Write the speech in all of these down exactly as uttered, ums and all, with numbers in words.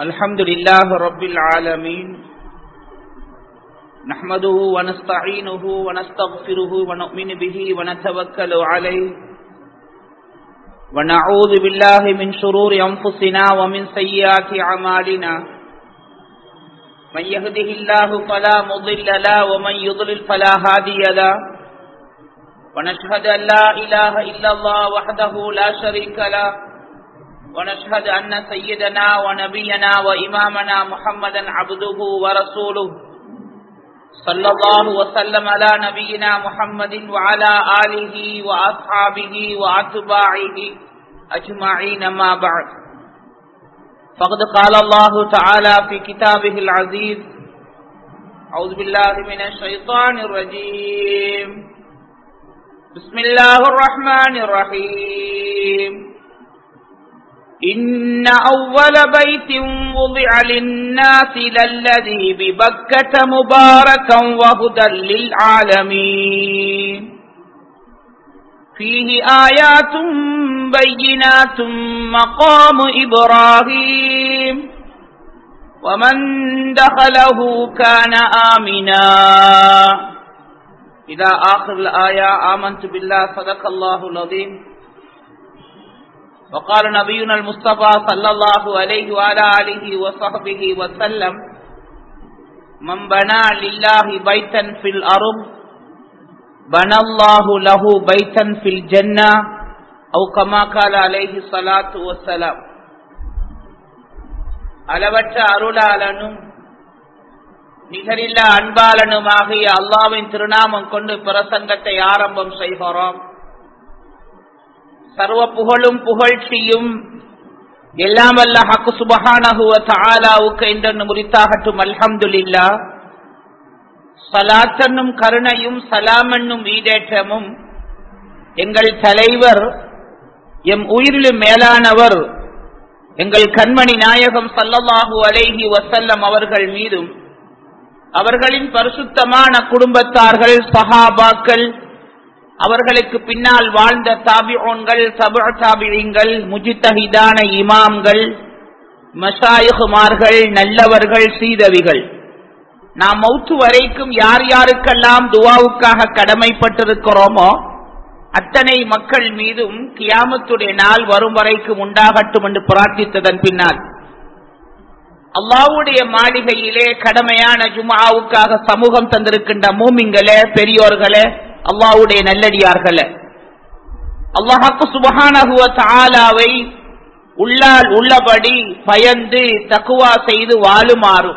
الحمد لله رب العالمين نحمده ونستعينه ونستغفره ونؤمن به ونتوكل عليه ونعوذ بالله من شرور أنفسنا ومن سيئات أعمالنا من يهده الله فلا مضل له ومن يضلل فلا هادي له ونشهد أن لا إله إلا الله وحده لا شريك له ونشهد أن سيدنا ونبينا وإمامنا محمدا عبده ورسوله صلى الله وسلم على نبينا محمد وعلى آله وأصحابه وأتباعه أجمعين ما بعد فقد قال الله تعالى في كتابه العزيز أعوذ بالله من الشيطان الرجيم بسم الله الرحمن الرحيم إن أول بيت وضع للناس للذي ببكة مباركا وهدى للعالمين فيه آيات بينات مقام إبراهيم ومن دخله كان آمنا إلى آخر الآية. آمنت بالله صدق الله العظيم. وقال نبينا المصطفى صلى الله عليه وعلى آله وصحبه وسلم من بنى لله بيتا في الأرض بنى الله له بيتا في الجنة أو كما قال عليه الصلاة والسلام. அளவற்ற அருளாளனும் நிகரில்லா அன்பாளனுமாகிய அல்லாஹ்வின் திருநாமம் கொண்டு பிரசங்கத்தை ஆரம்பம் செய்கிறோம். சர்வ புகழும் புகழ்ச்சியும் எல்லாம் வல்ல ஹக் சுப்ஹானஹு வ தஆலாவுக்கு என்றென்றும் உரித்தாகட்டும். அல்ஹம்துலில்லாஹ். ஸலாத்தன்னும் கருணையும் சலாம் என்னும் ஈடேற்றமும் எங்கள் தலைவர் எம் உயிரிலும் மேலானவர் எங்கள் கண்மணி நாயகம் ஸல்லல்லாஹு அலைஹி வஸல்லம் அவர்கள் மீதும் அவர்களின் பரிசுத்தமான குடும்பத்தார்கள் சஹாபாக்கள் அவர்களுக்கு பின்னால் வாழ்ந்த தாபிஊன்கள் தபு தாபிஈன்கள் முஜ்தஹிதான இமாம்கள் மஷாயிஹ்மார்கள் நல்லவர்கள் சீதவிகள் நாம் மௌத்து வரைக்கும் யார் யாருக்கெல்லாம் துஆவுக்காக கடமைப்பட்டிருக்கிறோமோ அத்தனை மக்கள் மீதும் கியாமத்துடைய நாள் வரும் வரைக்கும் உண்டாகட்டும் என்று பிரார்த்தித்ததன் பின்னால் அல்லாஹ்வுடைய மாளிகையிலே கடமையான ஜும்ஆவுக்காக சமூகம் தந்திருக்கின்ற மூமின்களே, பெரியோர்களே, அல்லாஹ்வுடைய நல்லடியார்களே, அல்லாஹ் சுப்ஹானஹு வ தஆலாவை உள்ளால் உள்ளபடி பயந்து தக்வா செய்து வாழுமாறும்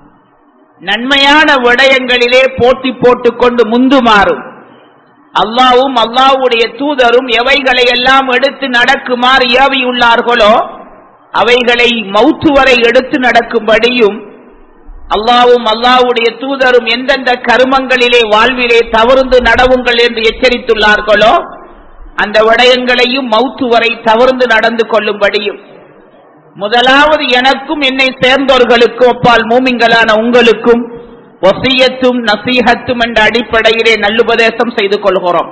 நன்மையான விடயங்களிலே போட்டி போட்டுக்கொண்டு முந்துமாறும் அல்லாஹ்வும் அல்லாஹ்வுடைய தூதரும் எவைகளை எல்லாம் எடுத்து நடக்குமாறு ஏவியுள்ளார்களோ அவைகளை மௌத்து வரை எடுத்து நடக்கும்படியும் அல்லாஹ்வும் அல்லாஹ்வுடைய தூதரும் எந்தெந்த கருமங்களிலே வாழ்விலே தவறுந்து நடவுங்கள் என்று எச்சரித்துள்ளார்களோ அந்த விடயங்களையும் மௌத்து வரை தவறுந்து நடந்து கொள்ளும்படியும் முதலாவது எனக்கும் என்னை சேர்ந்தவர்களுக்கும் ஒப்பால் மூமின்களான உங்களுக்கும் வசியத்தும் நசீஹத்தும் என்ற அடிப்படையிலே நல்லுபதேசம் செய்து கொள்கிறோம்.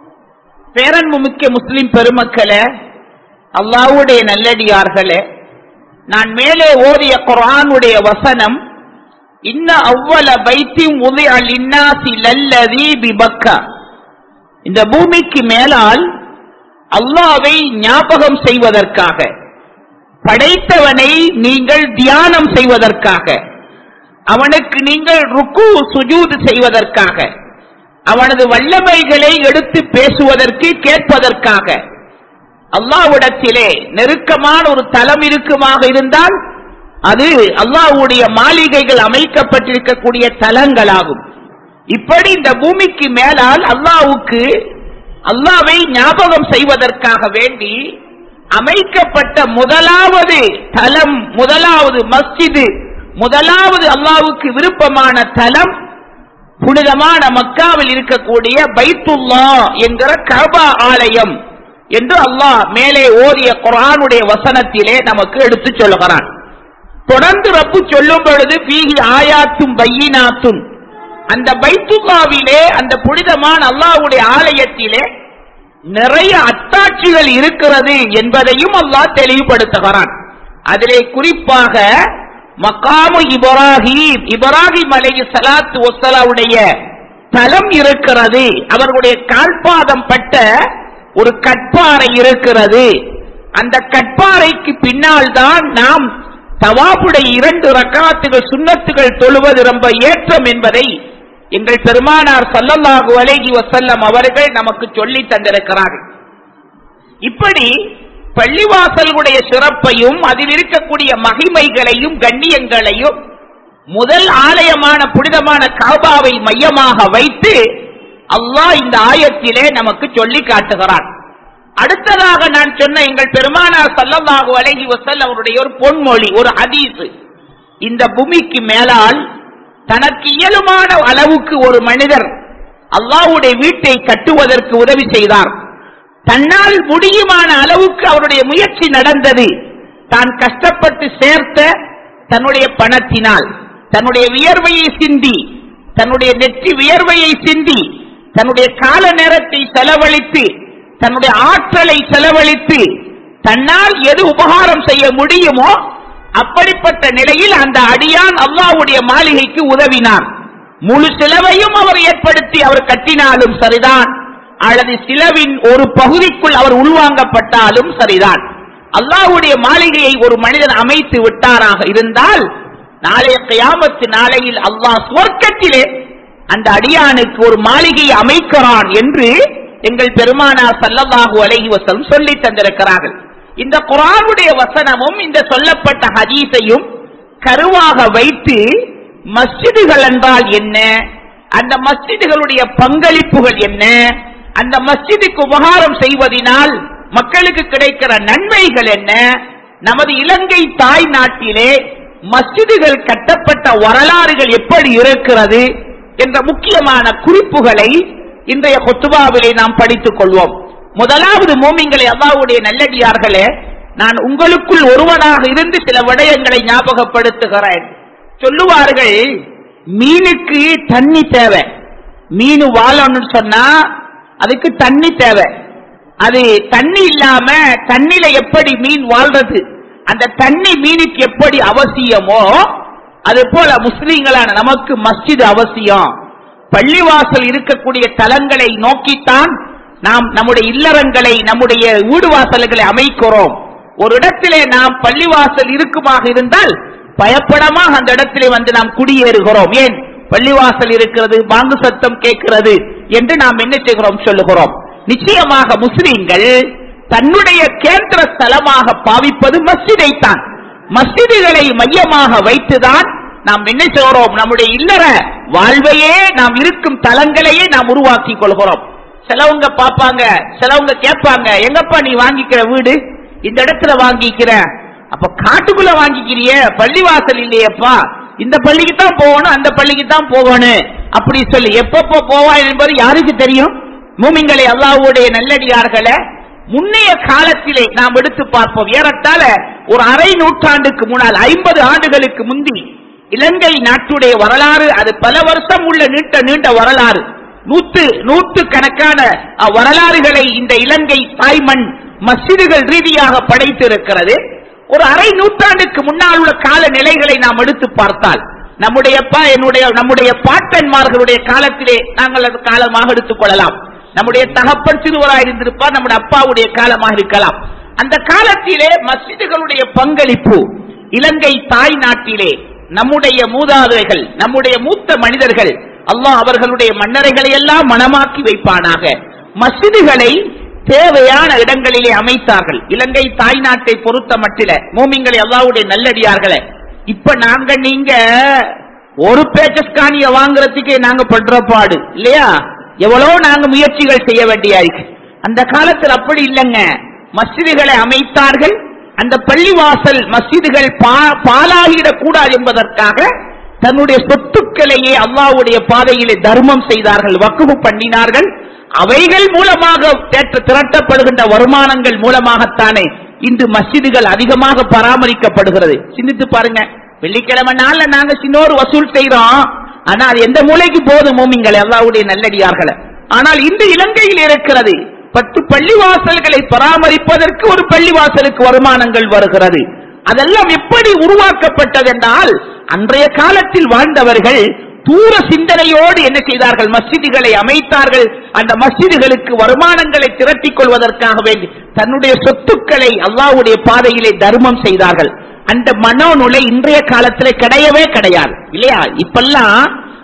பேரன்பு மிக்க முஸ்லிம் பெருமக்களே, அல்லாஹ்வுடைய நல்லடியார்களே, நான் மேலே ஓதிய குர்ஆனுடைய வசனம் இன்ன அவ்வல பைத்தின் உதிஅ லின்னாஸி லல்லதி பிபக்கா, இந்த பூமிக்கு மேலால் அல்லாஹ்வை ஞாபகம் செய்வதற்காக, படைத்தவனை நீங்கள் தியானம் செய்வதற்காக, அவனுக்கு நீங்கள் ருக்கு சுஜூத் செய்வதற்காக, அவனது வல்லமைகளை எடுத்து பேசுவதற்கு கேட்பதற்காக அல்லாஹ்விடத்திலே நெருக்கமான ஒரு தலம் இருக்குமாக இருந்தால் அது அல்லாஹ்வுடைய மாளிகைகள் அமைக்கப்பட்டிருக்கக்கூடிய தலங்களாகும். இப்படி இந்த பூமிக்கு மேலால் அல்லாஹ்வுக்கு அல்லாஹ்வை ஞாபகம் செய்வதற்காக வேண்டி அமைக்கப்பட்ட முதலாவது தலம், முதலாவது மஸ்ஜிது, முதலாவது அல்லாஹ்வுக்கு விருப்பமான தலம் புனிதமான மக்காவில் இருக்கக்கூடிய பைத்துல்லாஹ் என்கிற கஅபா ஆலயம் என்று அல்லாஹ் மேலே ஓதிய குர்ஆனுடைய வசனத்திலே நமக்கு எடுத்து சொல்லுகிறான். தொடர்ந்து ரப்பு சொல்லும் பொழுது ஃபீஹி ஆயாத்தும் பையினாத்துன், அந்த பைத்துல்லாவிலே அந்த புனிதமான அல்லாஹ்வுடைய ஆலயத்திலே நிறைய அத்தாட்சிகள் இருக்கிறது என்பதையும் அல்லாஹ் தெளிவுபடுத்துகிறான். அதிலே குறிப்பாக மகாமு இப்ராஹிம், இப்ராஹிம் அலைஹிஸ்ஸலாத்து வஸ்ஸலாமுடைய தலம் இருக்கிறது. அவர்களுடைய கால்பாதம் பட்ட ஒரு கற்பாறை இருக்கிறது. அந்த கற்பாறைக்கு பின்னால் தான் நாம் தவாபுடைய இரண்டு ரக்காத்துகள் சுன்னத்துகள் தொழுவது ரொம்ப ஏற்றம் என்பதை எங்கள் பெருமானார் ஸல்லல்லாஹு அலைஹி வஸல்லம் அவர்கள் நமக்கு சொல்லி தந்திருக்கிறார்கள். இப்படி பள்ளிவாசல்களுடைய சிறப்பையும் அதில் இருக்கக்கூடிய மகிமைகளையும் கண்ணியங்களையும் முதல் ஆலயமான புனிதமான காபாவை மையமாக வைத்து அல்லாஹ் இந்த ஆயத்திலே நமக்கு சொல்லி காட்டுகிறான். அடுத்ததாக நான் சொன்ன எங்கள் பெருமானார் ஸல்லல்லாஹு அலைஹி வஸல்லம் அவருடைய ஒரு பொன்மொழி, ஒரு ஹதீஸ். இந்த பூமிக்கு மேலால் தனக்கு இயலுமான அளவுக்கு ஒரு மனிதர் அல்லாஹ்வுடைய வீட்டை கட்டுவதற்கு உதவி செய்தார். தன்னால் முடியுமான அளவுக்கு அவருடைய முயற்சி நடந்தது. தான் கஷ்டப்பட்டு சேர்த்த தன்னுடைய பணத்தினால், தன்னுடைய வியர்வையை சிந்தி, தன்னுடைய நெற்றி வியர்வையை சிந்தி, தன்னுடைய கால நேரத்தை செலவழித்து, தன்னுடைய ஆற்றலை செலவழித்து, தன்னால் எது உபகாரம் செய்ய முடியுமோ அப்படிப்பட்ட நிலையில் அந்த அடியான் அல்லாஹ்வுடைய மாளிகைக்கு உதவினார். முழு செலவையும் அவர் ஏற்படுத்தி அவர் கட்டினாலும் சரிதான், அல்லது சிலவின் ஒரு பகுதிக்குள் அவர் உள்வாங்கப்பட்டாலும் சரிதான். அல்லாஹ்வுடைய மாளிகையை ஒரு மனிதன் அமைத்து விட்டாராக இருந்தால் நாளைய கியாமத்து நாளையில் அல்லாஹ் சுவர்க்கத்திலே அந்த அடியானுக்கு ஒரு மாளிகையை அமைக்கிறான் என்று எங்கள் பெருமானார் ஸல்லல்லாஹு அலைஹி வஸல்லம் சொல்லி தந்திருக்கிறார்கள். இந்த குர்ஆனுடைய வசனமும் இந்த சொல்லப்பட்ட ஹதீஸையும் கருவாக வைத்து மஸ்ஜிதுகள் என்றால் என்ன, அந்த மஸ்ஜிதுகளுடைய பங்களிப்புகள் என்ன, அந்த மஸ்ஜிதுக்கு உபகாரம் செய்வதனால் மக்களுக்கு கிடைக்கிற நன்மைகள் என்ன, நமது இலங்கை தாய் நாட்டிலே மஸ்ஜிதுகள் கட்டப்பட்ட வரலாறுகள் எப்படி இருக்கிறது என்ற முக்கியமான குறிப்புகளை இன்றைய குத்துபாவிலே நாம் படித்துக் கொள்வோம். முதலாவது மூமின்களே, அல்லாஹ்வுடைய நல்லடியார்களே, நான் உங்களுக்குள் ஒருவனாக இருந்து சில விடயங்களை ஞாபகப்படுத்துகிறேன். சொல்லுவார்கள், மீனுக்கு தண்ணி தேவை. மீன் வாழணும்னு சொன்னா அதுக்கு தண்ணி தேவை. அது தண்ணி இல்லாம தண்ணில எப்படி மீன் வாழ்றது, அந்த தண்ணி மீனுக்கு எப்படி அவசியமோ அது போல முஸ்லிம்களான நமக்கு மஸ்ஜித் அவசியம். பள்ளிவாசல் இருக்கக்கூடிய தலங்களை நோக்கித்தான் நாம் நம்முடைய இல்லறங்களை, நம்முடைய வீடு வாசல்களை அமைக்கிறோம். ஒரு இடத்திலே நாம் பள்ளிவாசல் இருக்குமாக இருந்தால் பயப்படமாக அந்த இடத்திலே வந்து நாம் குடியேறுகிறோம். ஏன்? பள்ளிவாசல் இருக்கிறது, பாங்கு சத்தம் கேட்கிறது என்று நாம் என்ன செய்கிறோம் சொல்லுகிறோம். நிச்சயமாக முஸ்லிம்கள் தன்னுடைய கேந்திர ஸ்தலமாக பாவிப்பது மஸ்ஜிதை தான். மஸ்ஜிதுகளை மையமாக வைத்துதான் நாம் என்ன செய்கிறோம், நம்முடைய இல்லற வாழ்வையே, நாம் இருக்கும் தலங்களையே நாம் உருவாக்கி கொள்கிறோம். சிலவங்க பாப்பாங்க, சிலவங்க கேட்பாங்க, எங்கப்பா நீ வாங்கிக்கிற வீடு இந்த இடத்துல வாங்கிக்கிற, அப்ப காட்டுக்குள்ள வாங்கிக்கிறிய, பள்ளிவாசல் இல்லையப்பா, இந்த பள்ளிக்கு தான் போகணும், அந்த பள்ளிக்கு தான் போகணும் அப்படி சொல்லி எப்பப்போ போவா என்பது யாருக்கு தெரியும்? மூமின்களே, அல்லாஹ்வுடைய நல்லடியார்களே, முன்னைய காலத்திலே நாம் எடுத்து பார்ப்போம். ஏறத்தாழ ஒரு அரை நூற்றாண்டுக்கு முன்னால், ஐம்பது ஆண்டுகளுக்கு முந்தி இலங்கை நாட்டுடைய வரலாறு, அது பல வருஷம் உள்ள நீண்ட நீண்ட வரலாறு, நூத்து நூற்று கணக்கான வரலாறுகளை இந்த இலங்கை தாய்மண் மஸ்ஜிதுகள் ரீதியாக படைத்திருக்கிறது. ஒரு அரை நூற்றாண்டுக்கு முன்னால் உள்ள கால நிலைகளை நாம் எடுத்து பார்த்தால், நம்முடைய என்னுடைய நம்முடைய பாட்டன்மார்களுடைய காலத்திலே நாங்கள் அது காலமாக எடுத்துக் கொள்ளலாம். நம்முடைய தகப்பன் சிறுவராக இருந்திருப்பார், நம்முடைய அப்பாவுடைய காலமாக இருக்கலாம். அந்த காலத்திலே மஸ்ஜிதுகளுடைய பங்களிப்பு இலங்கை தாய் நாட்டிலே நம்முடைய மூதாதைகள், நம்முடைய மூத்த மனிதர்கள், அல்லாஹ் அவர்களுடைய மன்னரைகளை எல்லாம் மனமாக்கி வைப்பானாக, மஸ்ஜிதுகளை தேவையான இடங்களிலே அமைத்தார்கள். இலங்கை தாய் நாட்டை பொறுத்த மட்டில மூமின்களை, அல்லாஹ்வுடைய நல்லடியார்களே, இப்ப நாங்க நீங்க ஒரு பேச்சஸ்கானிய வாங்குறதுக்கே நாங்க பண்ற பாடு இல்லையா, எவ்வளவு நாங்க முயற்சிகள் செய்ய வேண்டியாயிருக்கு. அந்த காலத்தில் அப்படி இல்லைங்க, மஸ்ஜிதுகளை அமைத்தார்கள். அந்த பள்ளிவாசல் மஸ்ஜிதுகள் பாலாகிடக் கூடாது என்பதற்காக தன்னுடைய சொத்துக்களையே அல்லாஹ்வுடைய பாதையிலே தர்மம் செய்தார்கள், வக்ஃப் பண்ணினார்கள். அவைகள் மூலமாக திரட்டப்படுகின்ற வருமானங்கள் மூலமாகத்தானே இன்று மஸ்ஜிதுகள் அதிகமாக பராமரிக்கப்படுகிறது. சிந்தித்து பாருங்க, வெள்ளிக்கிழமை நாள்ல நாங்க சின்னோரு வசூல் செய்யறோம், ஆனா அது எந்த மூலைக்கு போதும் மூமின்களே, அல்லாஹ்வுடைய நல்லடியார்களே. ஆனால் இந்த இலங்கையில் இருக்கிறது, பத்து பள்ளிவாசல்களை பராமரிப்பதற்கு ஒரு பள்ளிவாசலுக்கு வருமானங்கள் வருகிறது. அதெல்லாம் எப்படி உருவாக்கப்பட்டது என்றால், அன்றைய காலத்தில் வாழ்ந்தவர்கள் தூர சிந்தனையோடு என்ன செய்தார்கள், மஸ்ஜிதுகளை அமைத்தார்கள். அந்த மஸ்ஜிதுகளுக்கு வருமானங்களை திரட்டிக் கொள்வதற்காக வேண்டி தன்னுடைய சொத்துக்களை அல்லாஹ்வுடைய பாதையிலே தர்மம் செய்தார்கள். அந்த மனோநிலை இன்றைய காலத்தில் கிடையவே கிடையாது இல்லையா? இப்பெல்லாம்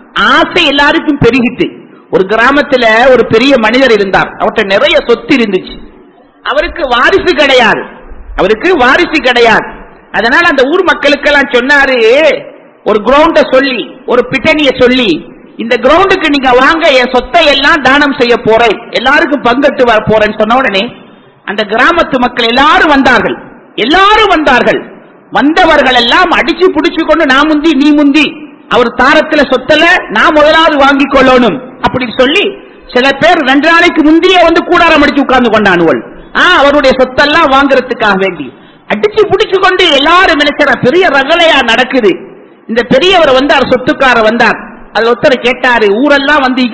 ஆசை எல்லாருக்கும் பெருகிட்டு. ஒரு கிராமத்துல ஒரு பெரிய மனிதர் இருந்தார், அவர்கிட்ட நிறைய சொத்து இருந்துச்சு. அவருக்கு வாரிசு கிடையாது, அவருக்கு வாரிசு கிடையாது. அதனால அந்த ஊர் மக்களுக்கெல்லாம் சொன்னாரு, ஒரு கிரவுண்ட சொல்லி, ஒரு பிட்டணிய சொல்லி, இந்த கிரவுண்டுக்கு நீங்க வாங்க, என் சொத்தை எல்லாம் தானம் செய்ய போறேன், எல்லாருக்கும் பங்கெட்டு வர போறேன்னு சொன்ன உடனே அந்த கிராமத்து மக்கள் எல்லாரும் வந்தார்கள். எல்லாரும் வந்தார்கள். வந்தவர்கள் எல்லாம் அடிச்சு புடிச்சு கொண்டு, நான் முந்தி நீ முந்தி, அவர் தாரத்துல சொத்தல நான் முதலாவது வாங்கி கொள்ளணும் அப்படின்னு சொல்லி சில பேர் ரெண்டு நாளைக்கு முந்தைய வந்து கூடாரம் அடிச்சு உட்கார்ந்து கொண்டானுவல். அவருடைய சொத்தெல்லாம் வாங்குறதுக்காக வேண்டி அடிச்சு புடிச்சு கொண்டு எல்லாரும் நினைக்கிற பெரிய ரகலையா நடக்குது. இந்த பெரியவர் வந்தார், சொத்துக்கார வந்தார். அதுல ஒருத்தர் கேட்டாரு, ஊரெல்லாம் வந்து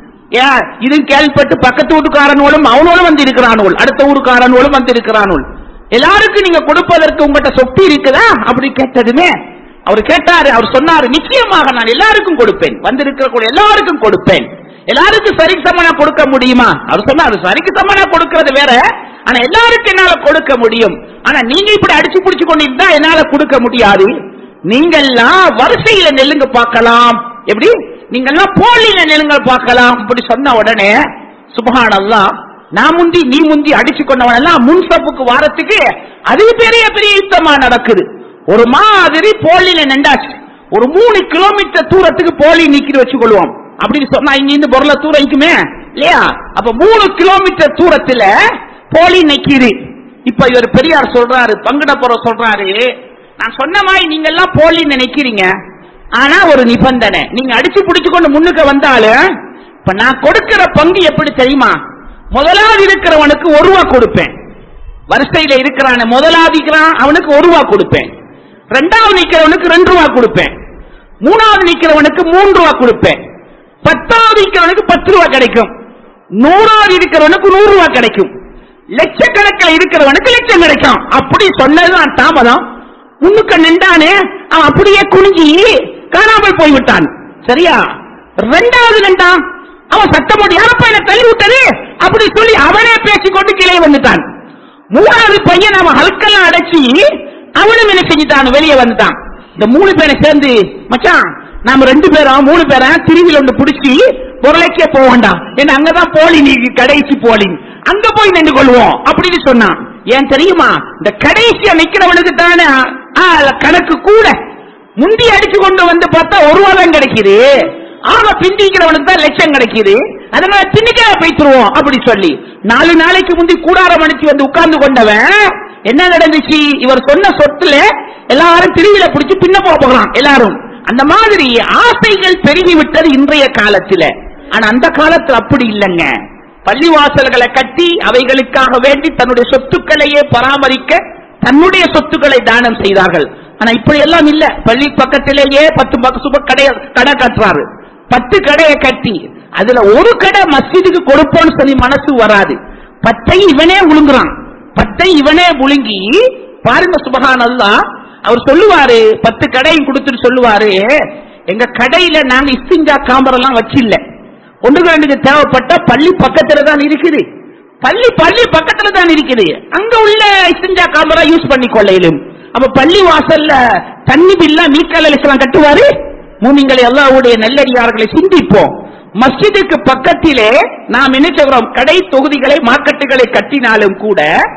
ஏன் இது கேள்விப்பட்டு பக்கத்து வீட்டுக்காரனும் அவனோடும் வந்து இருக்கிறானுவல், அடுத்த ஊருக்காரனும் வந்து இருக்கிறானுவல், எல்லாருக்கும் நீங்க கொடுப்பதற்கு உங்கள்கிட்ட சொத்து இருக்குதா அப்படி கேட்டதுமே அவர் கேட்டாரு. அவர் சொன்னாரு, நிச்சயமாக நான் எல்லாருக்கும் கொடுப்பேன், வந்திருக்கிற எல்லாருக்கும் கொடுப்பேன். எல்லாருக்கும் சரிக்கு சமனா கொடுக்க முடியுமா? அவர் சொன்னாரு, சரிக்கு சமனா கொடுக்கிறது வேற, ஆனா எல்லாருக்கும் என்னால கொடுக்க முடியும். ஆனா நீங்க இப்படி அடிச்சு பிடிச்சு கொண்டிருந்தா என்னால கொடுக்க முடியாது. நீங்கெல்லாம் வரிசையில நெல்லுங்க பார்க்கலாம், எப்படி நீங்கெல்லாம் போலியில நெல்லுங்க பார்க்கலாம் இப்படி சொன்ன உடனே சுப்ஹானல்லாஹ், நான் முந்தி நீ முந்தி அடிச்சு கொண்டவன் எல்லாம் முன்சப்புக்கு வாரத்துக்கு அது பெரிய பெரிய யுத்தமா நடக்குது. ஒரு மாதிரி போலியில நின்றாச்சு. ஒரு மூணு கிலோமீட்டர் தூரத்துக்கு போலி நிக்கிட்டு வச்சு கொள்வோம் அப்படின்னு சொன்னா இங்க இருந்து பொருளை தூரம் இருக்குமே இல்லையா? அப்ப மூணு கிலோமீட்டர் தூரத்துல போலி நிக்குது. இப்ப இவர் பெரியார் சொல்றாரு, பங்கிட போற சொல்றாரு, நான் சொன்ன மாதிரி நீங்க எல்லாம் போலி நினைக்கிறீங்க, ஆனா ஒரு நிபந்தனை, நீங்க அடிச்சு பிடிச்சு கொண்டு முன்னுக்கு வந்தாலும் இப்ப நான் கொடுக்கிற பங்கு எப்படி தெரியுமா? முதலாவது இருக்கிறவனுக்கு ஒரு ரூபா கொடுப்பேன், வரிசையில இருக்கிறான முதலாவது இருக்கிறான் அவனுக்கு ஒரு ரூபா கொடுப்பேன், ரெண்டாவது நிக்கிறவனுக்கு ரெண்டு ரூபா கொடுப்பேன், மூணாவது நிக்கிறவனுக்கு மூன்று ரூபா கொடுப்பேன், பத்தாவது இருக்கிறவனுக்கு பத்து ரூபா கிடைக்கும், நூறாவது இருக்கிறவனுக்கு நூறு ரூபா கிடைக்கும், லட்சக்கணக்கில் இருக்கிறவனுக்கு லட்சம் கிடைக்கும். அப்படி சொன்னதுதான் தாமதம். முன்னுக்கு நின்றானே அவன் அப்படியே குனிஞ்சி காணாமல் போய்விட்டான். சரியா? ரெண்டாவது நின்றான், அவன் சத்தம் போட்டு யாரப்பா என்ன தள்ளி விட்டது அப்படி சொல்லி அவனே பேசிக்கொண்டு கீழே வந்துட்டான். மூணாவது பையன் அவன் ஹல்கெல்லாம் அடைச்சி அவனும் என்ன செஞ்சுட்டான், வெளியே வந்துட்டான். இந்த மூணு பேரை சேர்ந்து, மச்சான் நாம ரெண்டு பேரும் மூணு பேரை திருவிழா ஒன்று பிடிச்சி பொருளைக்கே போக வேண்டாம், ஏன்னா அங்கதான் போலி, நீ கடைசி போலி, அங்க போய் நின்று கொள்வோம் அப்படின்னு சொன்னான். ஏன் தெரியுமா? இந்த கடைசியா நிக்கிறவனுக்கு தானே கணக்கு கூட. முந்தி அடிச்சு கொண்டு வந்து பார்த்தா ஒரு ரூபா தான் கிடைக்குது, ஆக பிந்திக்கிறவனுக்கு தான் லட்சம் கிடைக்குது, அதனால திணிக்க போய்த்துருவோம் அப்படி சொல்லி நாலு நாளைக்கு முந்தி கூடாரம் அடிச்சு வந்து உட்கார்ந்து கொண்டவன் என்ன நடந்துச்சு? இவர் சொன்ன சொத்துல எல்லாரும் திருவிழா பிடிச்சு பின்ன போகலாம் எல்லாரும். அந்த மாதிரி ஆசைகள் பெருகிவிட்டது இன்றைய காலத்துல. ஆனா அந்த காலத்துல அப்படி இல்லைங்க. பள்ளிவாசல்களை கட்டி அவைகளுக்காக வேண்டி தன்னுடைய சொத்துக்களையே பராமரிக்க தன்னுடைய சொத்துக்களை தானம் செய்தார்கள். ஆனா இப்படி எல்லாம் இல்ல. பள்ளி பக்கத்திலேயே பத்து பக்கம் கடை கடை கட்டுறாரு, பத்து கடையை கட்டி அதுல ஒரு கடை மஸ்ஜிதுக்கு கொடுப்போம்னு சொல்லி மனசு வராது. பத்தை இவனே விழுங்குறான், பத்தை இவனே விழுங்கி பாருங்க சுப்ஹானல்லாஹ். அவர் சொல்லுவாரு, பத்து கடையும் கொடுத்துட்டு சொல்லுவாரு, எங்க கடையில நாங்க இஸ்திஞ்சா காம்பரெல்லாம் வச்சில்ல, ஒன்றுக்கு ரெண்டுக்கு தேவைப்பட்ட பள்ளி பக்கத்துல தான் இருக்குது, பள்ளி பள்ளி பக்கத்துல தான் இருக்குது, அங்க உள்ள இஸ்திஞ்சா காம்பரா யூஸ் பண்ணி கொள்ளையிலும். அப்ப பள்ளி வாசல்ல தண்ணி பில்லா மீக்கல் அலிஸ்லாம் கட்டுவாரு. மூமின்களை அல்லாஹ்வுடைய நல்லடியார்களை சிந்திப்போம். மஸ்ஜிதுக்கு பக்கத்திலே நாம் என்ன செய்கிறோம், கடை தொகுதிகளை மார்க்கெட்டுகளை கட்டினாலும் கூட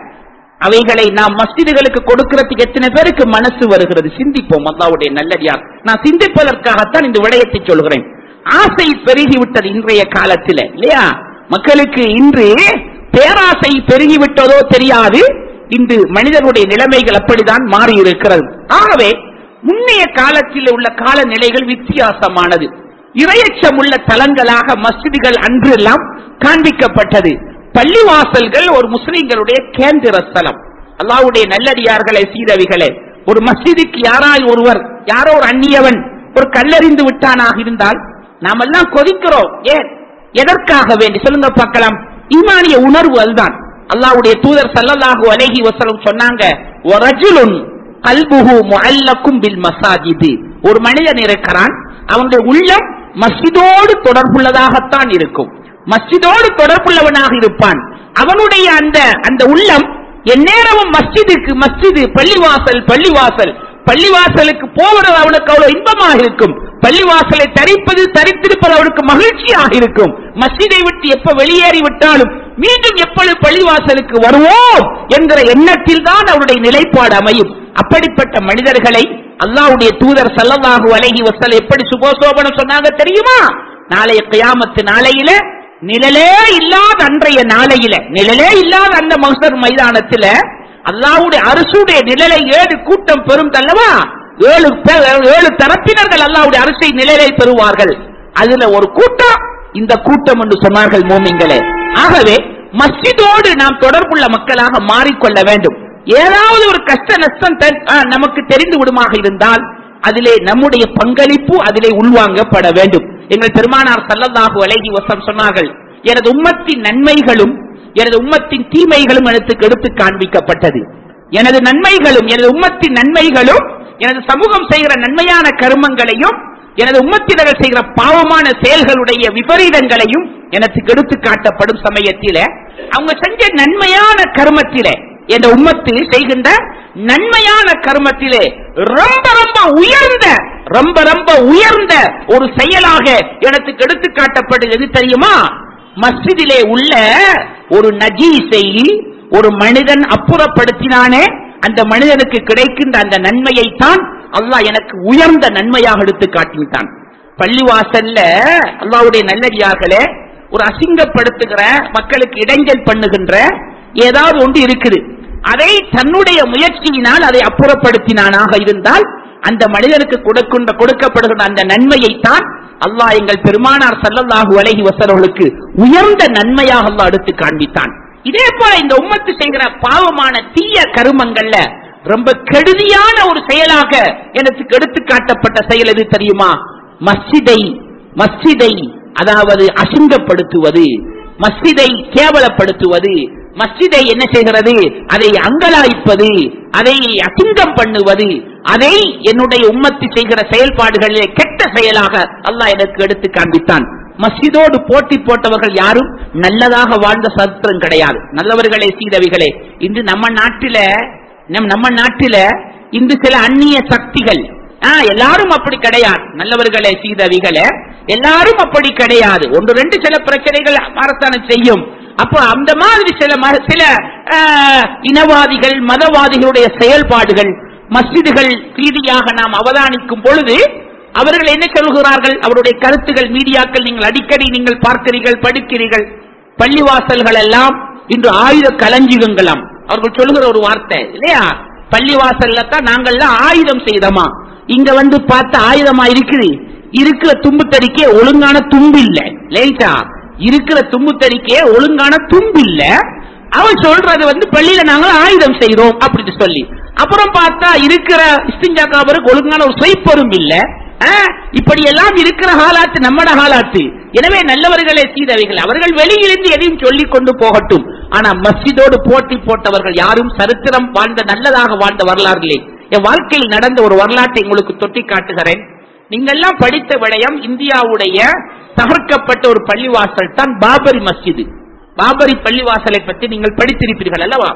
அவைகளை நாம் மஸ்ஜிதுகளுக்கு கொடுக்கிறதுக்கு எத்தனை பேருக்கு மனசு வருகிறது? சிந்திப்போம் அல்லாஹ்வுடைய நல்லடியார். நான் சிந்திப்பதற்காகத்தான் இந்த விடயத்தை சொல்கிறேன். ஆசை பெருகிவிட்டது இன்றைய காலத்தில் இல்லையா? மக்களுக்கு இன்று பேராசை பெருகிவிட்டதோ தெரியாது. இன்று மனிதனுடைய நிலைமைகள் அப்படிதான் மாறி இருக்கிறது. ஆகவே முன்னைய காலத்தில் உள்ள காலநிலைகள் வித்தியாசமானது. இரையச்சம் உள்ள தலங்களாக மஸ்ஜிதுகள் அன்று எல்லாம் காண்பிக்கப்பட்டது. பள்ளிவாசல்கள் ஒரு முஸ்லிம்களுடைய கேந்திர ஸ்தலம். அல்லாஹ்வுடைய நல்லடியார்களே, சீரவிகளே, ஒரு மஸ்ஜிதுக்கு யாராய் ஒருவர், யாரோ ஒரு அந்நியவன் ஒரு கல்லறிந்து விட்டானாக இருந்தால் நாம் எல்லாம் கொதிக்கிறோம். ஏன், எதற்காக வேண்டி சொல்லுங்க பார்க்கலாம்? ஈமானிய உணர்வு. அதுதான் அல்லாஹ்வுடைய தூதர் ஸல்லல்லாஹு அலைஹி வஸல்லம் சொன்னாங்க, வரஜுலுன் கல்புஹு முஅல்லகும் பில் மசாஜித். ஒரு மனிதன் இருக்கிறான், அவனுடைய உள்ளம் மஸ்ஜிதோடு தொடர்புள்ளதாகத்தான் இருக்கும், மஸ்ஜிதோடு தொடர்புள்ளவனாக இருப்பான். அவனுடைய அந்த அந்த உள்ளம் எந்நேரமும் மஸ்ஜிதுக்கு மஸ்ஜிது, பள்ளிவாசல் பள்ளிவாசல் பள்ளிவாசலுக்கு போவது அவனுக்கு அவ்வளவு இன்பமாக இருக்கும், பள்ளிவாசலை தரிப்பது தரித்திருப்பது அவனுக்கு மகிழ்ச்சியாக இருக்கும். மஸ்ஜிதை விட்டு எப்ப வெளியேறி விட்டாலும் மீண்டும் எப்பொழுது பள்ளிவாசலுக்கு வருவோம் என்கிற எண்ணத்தில் தான் அவருடைய நிலைப்பாடு அமையும். அப்படிப்பட்ட மனிதர்களை அல்லாஹ்வுடைய தூதர் ஸல்லல்லாஹு அலைஹி வஸல்லம் எப்படி சுபோசோபனம் சொன்னாங்க தெரியுமா? நாளைய கியாமத்து நாளையில நிழலே இல்லாத அன்றைய நாளையில, நிழலே இல்லாத அந்த மஹ்ஷர் மைதானத்தில் அல்லாஹ்வுடைய அரிசுடைய நிழலை ஏழு கூட்டம் பெறும் அல்லவா? ஏழு ஏழு தரப்பினர்கள் அல்லாஹ்வுடைய அரிசை நிழலை பெறுவார்கள். அதுல ஒரு கூட்டம் இந்த கூட்டம் என்று சொன்னார்கள் மூமின்களே. ஆகவே மஸ்ஜிதோடு நாம் தொடர்புள்ள மக்களாக மாறிக்கொள்ள வேண்டும். ஏதாவது ஒரு கஷ்ட நஷ்டம் நமக்கு தெரிந்து விடுமாக இருந்தால் அதிலே நம்முடைய பங்களிப்பு அதிலே உள்வாங்கப்பட வேண்டும். எங்கள் பெருமானார் ஸல்லல்லாஹு அலைஹி வஸல்லம் சொன்னார்கள், எனது உம்மத்தின் நன்மைகளும் எனது உம்மத்தின் தீமைகளும் எனக்கு எடுத்து காண்பிக்கப்பட்டது. எனது நன்மைகளும் எனது உம்மத்தின் நன்மைகளும் எனது சமூகம் செய்கிற நன்மையான கர்மங்களையும் எனது உம்மத்தினர்கள் செய்கிற பாவமான செயல்களுடைய விபரீதங்களையும் எனக்கு எடுத்து காட்டப்படும் சமயத்தில அவங்க செஞ்ச நன்மையான கர்மத்திலே, என்ற உம்மத்து செய்கின்ற நன்மையான கர்மத்திலே ரொம்ப ரொம்ப உயர்ந்த ரொம்ப ரொம்ப உயர்ந்த ஒரு செயலாக எனக்கு எடுத்து காட்டப்படுகிறது தெரியுமா? மஸ்ஜிதிலே உள்ள ஒரு நஜீஸை ஒரு மனிதன் அப்புறப்படுத்தினானே, அந்த மனிதனுக்கு கிடைக்கின்ற அந்த நன்மையை தான் அல்லாஹ் எனக்கு உயர்ந்த நன்மையாக எடுத்து காட்டிவிட்டான். பள்ளிவாசல்ல அல்லாஹ்வுடைய நல்லடியார்களே, ஒரு அசிங்கப்படுத்துகிற மக்களுக்கு இடைஞ்சல் பண்ணுகின்ற ஏதாவது ஒன்று இருக்குது, அதை தன்னுடைய முயற்சியினால் அதை அப்புறப்படுத்தினானாக இருந்தால் அந்த மனிதனுக்கு கொடுக்கின்ற கொடுக்கப்படுகின்ற அந்த நன்மையை தான் அல்லாஹ் எங்கள் பெருமானார் ஸல்லல்லாஹு அலைஹி வஸல்லம் உயர்ந்த நன்மையாக அல்லாஹ் எடுத்து காண்பித்தான். இதே போல இந்த உம்மத்து செய்கிற பாவமான தீய கருமங்கள்ல ரொம்ப கெடுதியான ஒரு செயலாக எனக்கு எடுத்து காட்டப்பட்ட செயல் எது தெரியுமா? மஸ்ஜிதை மஸ்ஜிதை அதாவது அசிங்கப்படுத்துவது, மஸ்ஜிதை கேவலப்படுத்துவது, மஸ்ஜிதை என்ன செய்கிறது, அதை அங்கலாய்ப்பது, அதை அசிங்கம் பண்ணுவது, அதை என்னுடைய உம்மத்து செய்கிற செயல்பாடுகளிலே கெட்ட செயலாக அல்லாஹ் எனக்கு எடுத்து காண்பித்தான். மஸ்ஜிதோடு போட்டி போட்டவர்கள் யாரும் நல்லதாக வாழ்ந்த சரித்திரம் கிடையாது. நல்லவர்களே சீதவிகளே, இன்று நம்ம நாட்டில நம்ம நாட்டில இன்று சில அந்நிய சக்திகள் எல்லாரும் அப்படி கிடையாது. நல்லவர்களே சீதவிகளே, எல்லாரும் அப்படி கிடையாது. ஒன்று ரெண்டு சில பிரச்சனைகள் மாறத்தான செய்யும். அப்போ அந்த மாதிரி சில சில இனவாதிகள் மதவாதிகளுடைய செயல்பாடுகள் மஸ்ஜிதுகள் ரீதியாக நாம் அவதானிக்கும் பொழுது அவர்கள் என்ன சொல்கிறார்கள், அவருடைய கருத்துகள் மீடியாக்கள் நீங்கள் அடிக்கடி நீங்கள் பார்க்கிறீர்கள், படிக்கிறீர்கள். பள்ளிவாசல்கள் எல்லாம் இன்று ஆயுத களஞ்சியங்களாம். அவர்கள் சொல்லுகிற ஒரு வார்த்தை இல்லையா, பள்ளிவாசல்ல தான் நாங்கள்லாம் ஆயுதம் செய்தோமா, இங்க வந்து பார்த்த ஆயுதமா இருக்குது, இருக்கிற தும்பு தறிக்கே ஒழுங்கான தும்பு இல்ல, லேட்டா இருக்கிற தும்பு தறிக்கே ஒழுங்கான தும்பு இல்ல. அவன் சொல்றது வந்து பள்ளியில நாங்கள் ஆயுதம் செய்தோம் அப்படின்னு சொல்லி, அப்புறம் பார்த்தா இருக்கிற இஸ்திஞ்சா கவருக்கு ஒழுங்கான ஒரு சொய்ப்பரும் இல்ல. இப்படி எல்லாம் இருக்கிற ஹாலாத்து நம்மட ஹாலாத்து. எனவே நல்லவர்களே சீதவைகள் அவர்கள் வெளியிலிருந்து எதையும் சொல்லிக் கொண்டு போகட்டும். ஆனா மஸ்ஜிதோடு போட்டி போட்டவர்கள் யாரும் சரித்திரம் வாழ்ந்த நல்லதாக வாழ்ந்த வரலாறுகளே. என் வாழ்க்கையில் நடந்த ஒரு வரலாற்றை உங்களுக்கு தொட்டி காட்டுகிறேன். நீங்கெல்லாம் படித்த விடயம், இந்தியாவுடைய தகர்க்கப்பட்ட ஒரு பள்ளிவாசல் தான் பாபரி மஸ்ஜிது. பாபரி பள்ளிவாசலை பற்றி நீங்கள் படித்திருப்பீர்கள் அல்லவா?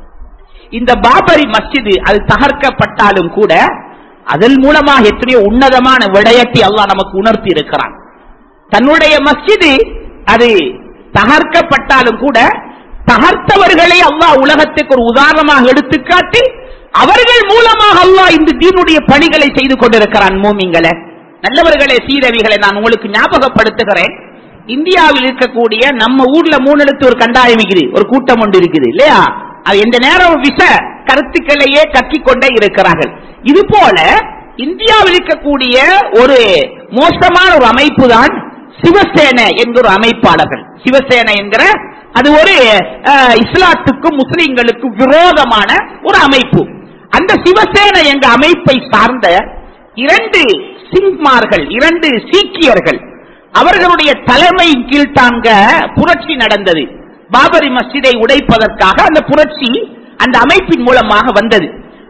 இந்த பாபரி மஸ்ஜிது அது தகர்க்கப்பட்டாலும் கூட அதன் மூலமாக எத்தனையோ உன்னதமான விடயத்தை அல்லாஹ் நமக்கு உணர்த்தி இருக்கிறான். தன்னுடைய மஸ்ஜிது அது தகர்க்கப்பட்டாலும் கூட தகர்த்தவர்களை அல்லாஹ் உலகத்துக்கு ஒரு உதாரணமாக எடுத்துக்காட்டி அவர்கள் மூலமாக அல்லாஹ் இந்த தீனுடைய பணிகளை செய்து கொண்டிருக்கிறான். மூமின்களே, நல்லவர்களே, சீதவிகளை நான் உங்களுக்கு ஞாபகப்படுத்துகிறேன். இந்தியாவில் இருக்கக்கூடிய நம்ம ஊர்ல மூணு எழுத்து ஒரு கண்டாயம் இருக்குது, ஒரு கூட்டம் ஒன்று இருக்குது இல்லையா? அது எந்த நேரம் விஷ கருத்துக்களையே கக்கிக்கொண்டே இருக்கிறார்கள். இது போல இந்தியாவில் இருக்கக்கூடிய ஒரு மோசமான ஒரு அமைப்பு தான் சிவசேனை என்கிற ஒரு அமைப்பாளர்கள். சிவசேனை என்கிற அது ஒரு இஸ்லாத்துக்கும் முஸ்லிம்களுக்கும் விரோதமான ஒரு அமைப்பு. அந்த சிவசேனை என்ற அமைப்பை சார்ந்த இரண்டு சிங்மார்கள், இரண்டு சீக்கியர்கள், அவர்களுடைய தலைமை கீழ்த்தாங்க புரட்சி நடந்தது. பாபரி மஸ்ஜிதை உடைப்பதற்காக அந்த புரட்சி அந்த அமைப்பின் மூலமாக வந்தது.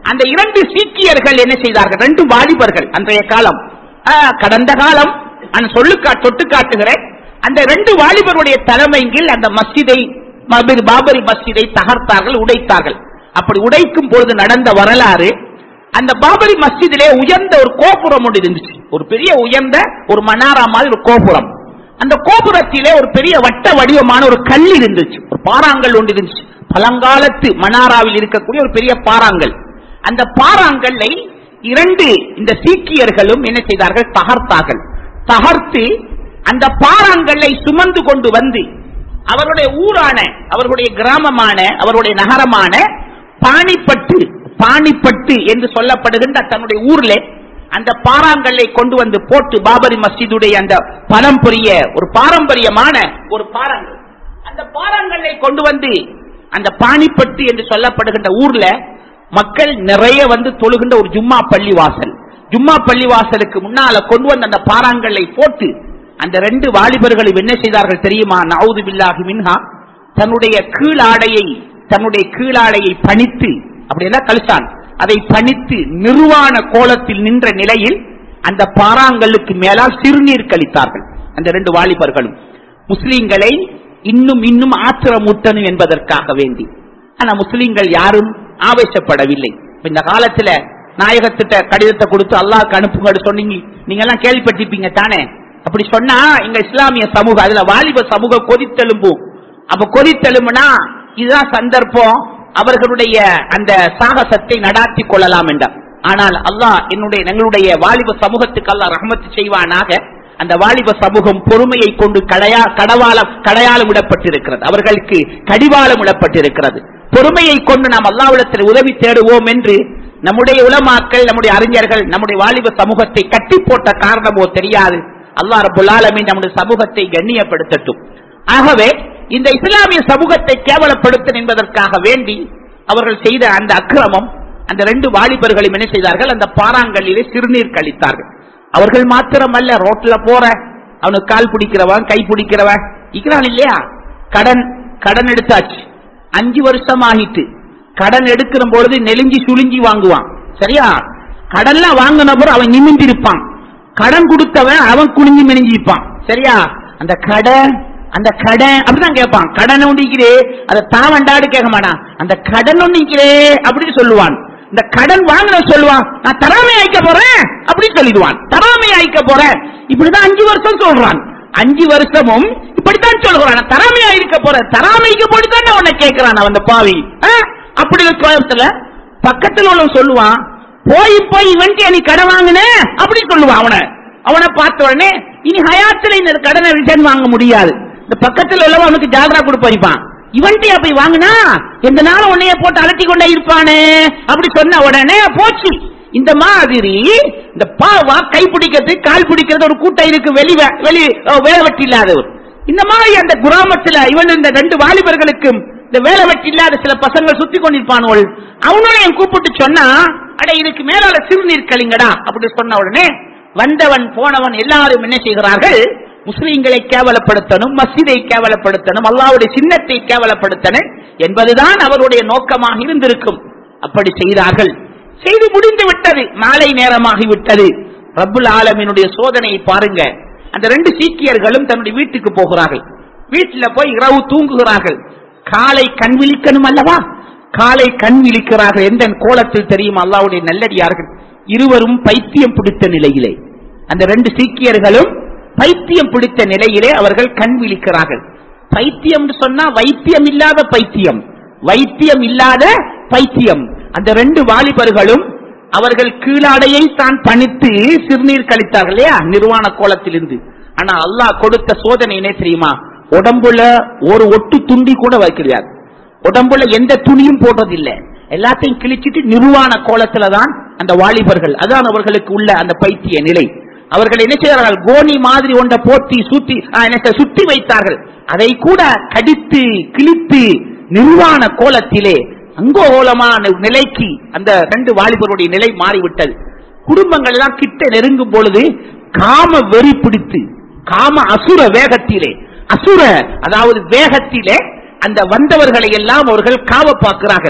அந்த இரண்டு சீக்கியர்கள் என்ன செய்தார்கள்? ரெண்டு வாலிபர்கள் அன்றைய காலம், கடந்த காலம் நான் சொல்லுக்கா தொட்டு காட்டுகிறேன். அந்த ரெண்டு வாலிபருடைய தலைமையில் அந்த மஸ்ஜிதை, பாபரி மஸ்ஜிதை தகர்த்தார்கள், உடைத்தார்கள். அப்படி உடைக்கும் பொழுது நடந்த வரலாறு, அந்த பாபரி மஸ்ஜிதிலே உயர்ந்த ஒரு கோபுரம் ஒன்று இருந்துச்சு. ஒரு பெரிய உயர்ந்த ஒரு மனாரா மாதிரி ஒரு கோபுரம். அந்த கோபுரத்திலே ஒரு பெரிய வட்ட வடிவமான ஒரு கல் இருந்துச்சு, ஒரு பாறாங்கல் ஒன்று இருந்துச்சு. பழங்காலத்து மனாராவில் இருக்கக்கூடிய ஒரு பெரிய பாறாங்கல். அந்த பாறாங்கல்லை இரண்டு இந்த சீக்கியர்களும் என்ன செய்தார்கள்? தகர்த்தார்கள். தகர்த்து அந்த பாறாங்கல்லை சுமந்து கொண்டு வந்து அவருடைய ஊரான, அவர்களுடைய கிராமமான, அவருடைய நகரமான பாணிப்பட்டு, பாணிப்பட்டு என்று சொல்லப்படுகின்ற தன்னுடைய ஊர்ல அந்த பாறாங்கல்லை கொண்டு வந்து போட்டு, பாபரி மஸ்ஜிதுடைய அந்த பரம்பரிய ஒரு பாரம்பரியமான ஒரு பாறாங்கல், அந்த பாறாங்கல்லை கொண்டு வந்து அந்த பாணிப்பட்டு என்று சொல்லப்படுகின்ற ஊர்ல மக்கள் நிறைய வந்து தொழுகின்ற ஒரு ஜும்மா பள்ளி வாசல், ஜும்மா பள்ளி வாசலுக்கு முன்னால கொண்டு வந்து அந்த பாறாங்கல்லை போட்டு அந்த ரெண்டு வாலிபர்களும் என்ன செய்தார்கள் தெரியுமா? நவுது பில்லாஹி மின்ஹா, தன்னுடைய கீழாடையை, தன்னுடைய கீழாடையை பணித்து, அப்படின்னா கலிசான், அதை பணித்து நிர்வாண கோலத்தில் நின்ற நிலையில் அந்த பாறாங்கல்லுக்கு மேலால் சிறுநீர் கழித்தார்கள் அந்த ரெண்டு வாலிபர்களும், முஸ்லிம்களை இன்னும் இன்னும் ஆத்திரமூட்டணும் என்பதற்காக வேண்டி. ஆனா முஸ்லிம்கள் யாரும் ஆவேசப்படவில்லை. இந்த காலத்துல நாயகத்திட்ட கடிதத்தை கொடுத்து அல்லாஹ்க்கு அனுப்புங்க சொன்னீங்க, நீங்க எல்லாம் கேள்விப்பட்டிருப்பீங்க தானே? அப்படி சொன்னா எங்க இஸ்லாமிய சமூகம், அதுல வாலிப சமூகம் கொதித்தெலும்பும். அப்ப கொதித்தெலும்புனா இதுதான் சந்தர்ப்பம், அவர்களுடைய அந்த சாகசத்தை நடாத்தி கொள்ளலாம் என்றார். ஆனால் அல்லாஹ் என்னுடைய எங்களுடைய வாலிப சமூகத்துக்கு அல்லாஹ் ரஹ்மத் செய்வானாக. அந்த வாலிப சமூகம் பொறுமையை கொண்டு கடையா கடவாளம் கடையாளம் விடப்பட்டிருக்கிறது, அவர்களுக்கு கடிவாளம் விடப்பட்டிருக்கிறது. பொறுமையை கொண்டு நாம் அல்லாஹ்விடத்தில் உதவி தேடுவோம் என்று நம்முடைய உலமாக்கள், நம்முடைய அறிஞர்கள் நம்முடைய வாலிப சமூகத்தை கட்டி போட்ட காரணமோ தெரியாது. அல்லாஹ் ரப்பல் ஆலமீன் நம்முடைய சமூகத்தை கண்ணியப்படுத்தட்டும். ஆகவே இந்த இஸ்லாமிய சமூகத்தை கேவலப்படுத்த என்பதற்காக வேண்டி அவர்கள் செய்த அந்த அக்கிரமம், அந்த ரெண்டு வாலிபர்களும் என்ன செய்தார்கள்? அந்த பாறாங்கல்லிலே சிறுநீர் கழித்தார்கள். அவர்கள் மாத்திரமல்ல, ரோட்ல போற அவனுக்கு கால் பிடிக்கிறவன், கை பிடிக்கிறவன் இருக்கிறான் இல்லையா? கடன் கடன் எடுத்தாச்சு, அஞ்சு வருஷம் ஆகிட்டு. கடன் எடுக்கிற பொழுது நெலிஞ்சி சுழிஞ்சி வாங்குவான், சரியா? கடன்லாம் வாங்கின பிறகு அவன் நிமிந்திருப்பான், கடன் கொடுத்தவன் அவன் குனிஞ்சி மெனிஞ்சிருப்பான், சரியா? அந்த கடன் அந்த கடன் அப்படிதான் கேட்பான். கடன் ஒன்றிக்கிறே அதை தாவண்டாடு கேட்க மாட்டான், அந்த கடன் ஒன்றிக்கிறே அப்படின்னு சொல்லுவான். இந்த கடன் வாங்கின சொல்லுவான், நான் தராமை ஆயிக்க போறேன் அப்படின்னு சொல்லிடுவான், தராமை ஆயிக்க போறேன். இப்படிதான் அஞ்சு வருஷம் சொல்றான், அஞ்சு வருஷமும் இப்படித்தான் சொல்றான், தராமை ஆயிருக்க போற, தராமைக்கு போட்டுதான் அவனை கேட்கிறான் அவன் பாவி. அப்படி கோயத்துல பக்கத்தில் உள்ள சொல்லுவான், போய் போய் இவன்ட்டு நீ கடன் வாங்கின அப்படி சொல்லுவான். அவனை அவனை பார்த்த உடனே இனி ஹயாத்துல இந்த கடனை ரிட்டர்ன் வாங்க முடியாது. இந்த பக்கத்தில் உள்ளவன் அவனுக்கு ஜாலரா கொடுப்பான், இவன்ட்டு போய் வாங்கினா எந்த நாளும் உன்னைய போட்டு அலட்டி கொண்டே இருப்பானே அப்படி சொன்ன உடனே போச்சு. இந்த மாதிரி இந்த பாவா கை பிடிக்கிறது கால் பிடிக்கிறது ஒரு கூட்டம் இருக்கு, வெளி வெளி வேலை வெட்டி இல்லாதவர். இந்த மாதிரி அந்த கிராமத்துல இவன் இந்த ரெண்டு வாலிபர்களுக்கும் இந்த வேலை வெட்டி இல்லாத சில பசங்கள் சுத்தி கொண்டிருப்பானோள், அவனோட கூப்பிட்டு சொன்னா, அட இதுக்கு மேலால சிறுநீர் கழிங்கடா அப்படி சொன்ன உடனே வந்தவன் போனவன் எல்லாரும் என்ன செய்கிறார்கள்? முஸ்லிம்களை கேவலப்படுத்தணும், மஸ்ஜிதை கேவலப்படுத்தணும், அல்லாஹ்வுடைய சின்னத்தை கேவலப்படுத்தணும் என்பதுதான் அவருடைய நோக்கமாக இருந்திருக்கும். அப்படி செய்தார்கள். செய்து முடிந்து விட்டது, மாலை நேரமாகிவிட்டது. ரப்புல் ஆலமீனுடைய சோதனையை பாருங்க. அந்த ரெண்டு சீக்கியர்களும் தன்னுடைய வீட்டுக்கு போகிறார்கள். வீட்டில் போய் இரவு தூங்குகிறார்கள். காலை கண் விழிக்கணும் அல்லவா? காலை கண் விழிக்கிறார்கள். எந்த கோலத்தில் தெரியும் அல்லாஹ்வுடைய நல்லடியார்கள்? இருவரும் பைத்தியம் பிடித்த நிலையிலே, அந்த ரெண்டு சீக்கியர்களும் பைத்தியம் பிடித்த நிலையிலே அவர்கள் கண் விழிக்கிறார்கள். பைத்தியம் சொன்னா வைத்தியம் இல்லாத பைத்தியம், வைத்தியம் இல்லாத பைத்தியம். அந்த ரெண்டு வாலிபர்களும் அவர்கள் கீழாடையை தான் பணித்து சிறுநீர் கழித்தார்கள் இல்லையா, நிர்வாண கோலத்திலிருந்து. ஆனா அல்லாஹ் கொடுத்த சோதனை என்ன தெரியுமா? உடம்புல ஒரு ஒட்டு துண்டி கூட வைக்கிறார், உடம்புல எந்த துணியும் போடுறதில்லை, எல்லாத்தையும் கிழிச்சிட்டு நிர்வாண கோலத்துல தான் அந்த வாலிபர்கள். அதான் அவர்களுக்கு உள்ள அந்த பைத்திய நிலை. அவர்கள் என்ன செய்தார்கள்? கோணி மாதிரி ஒன்றை போட்டி சுத்தி சுத்தி வைத்தார்கள். அதை கூட கடித்து கிழித்து நிர்வாண கோலத்திலே அங்கோலமான நிலைக்கு அந்த ரெண்டு வாலிபருடைய நிலை மாறிவிட்டது. குடும்பங்கள் எல்லாம் கிட்ட நெருங்கும் பொழுது காம வெறி பிடித்து, காம அசுர வேகத்திலே, அசுர அதாவது வேகத்திலே அந்த வந்தவர்களை எல்லாம் அவர்கள் காவ பார்க்கிறார்கள்.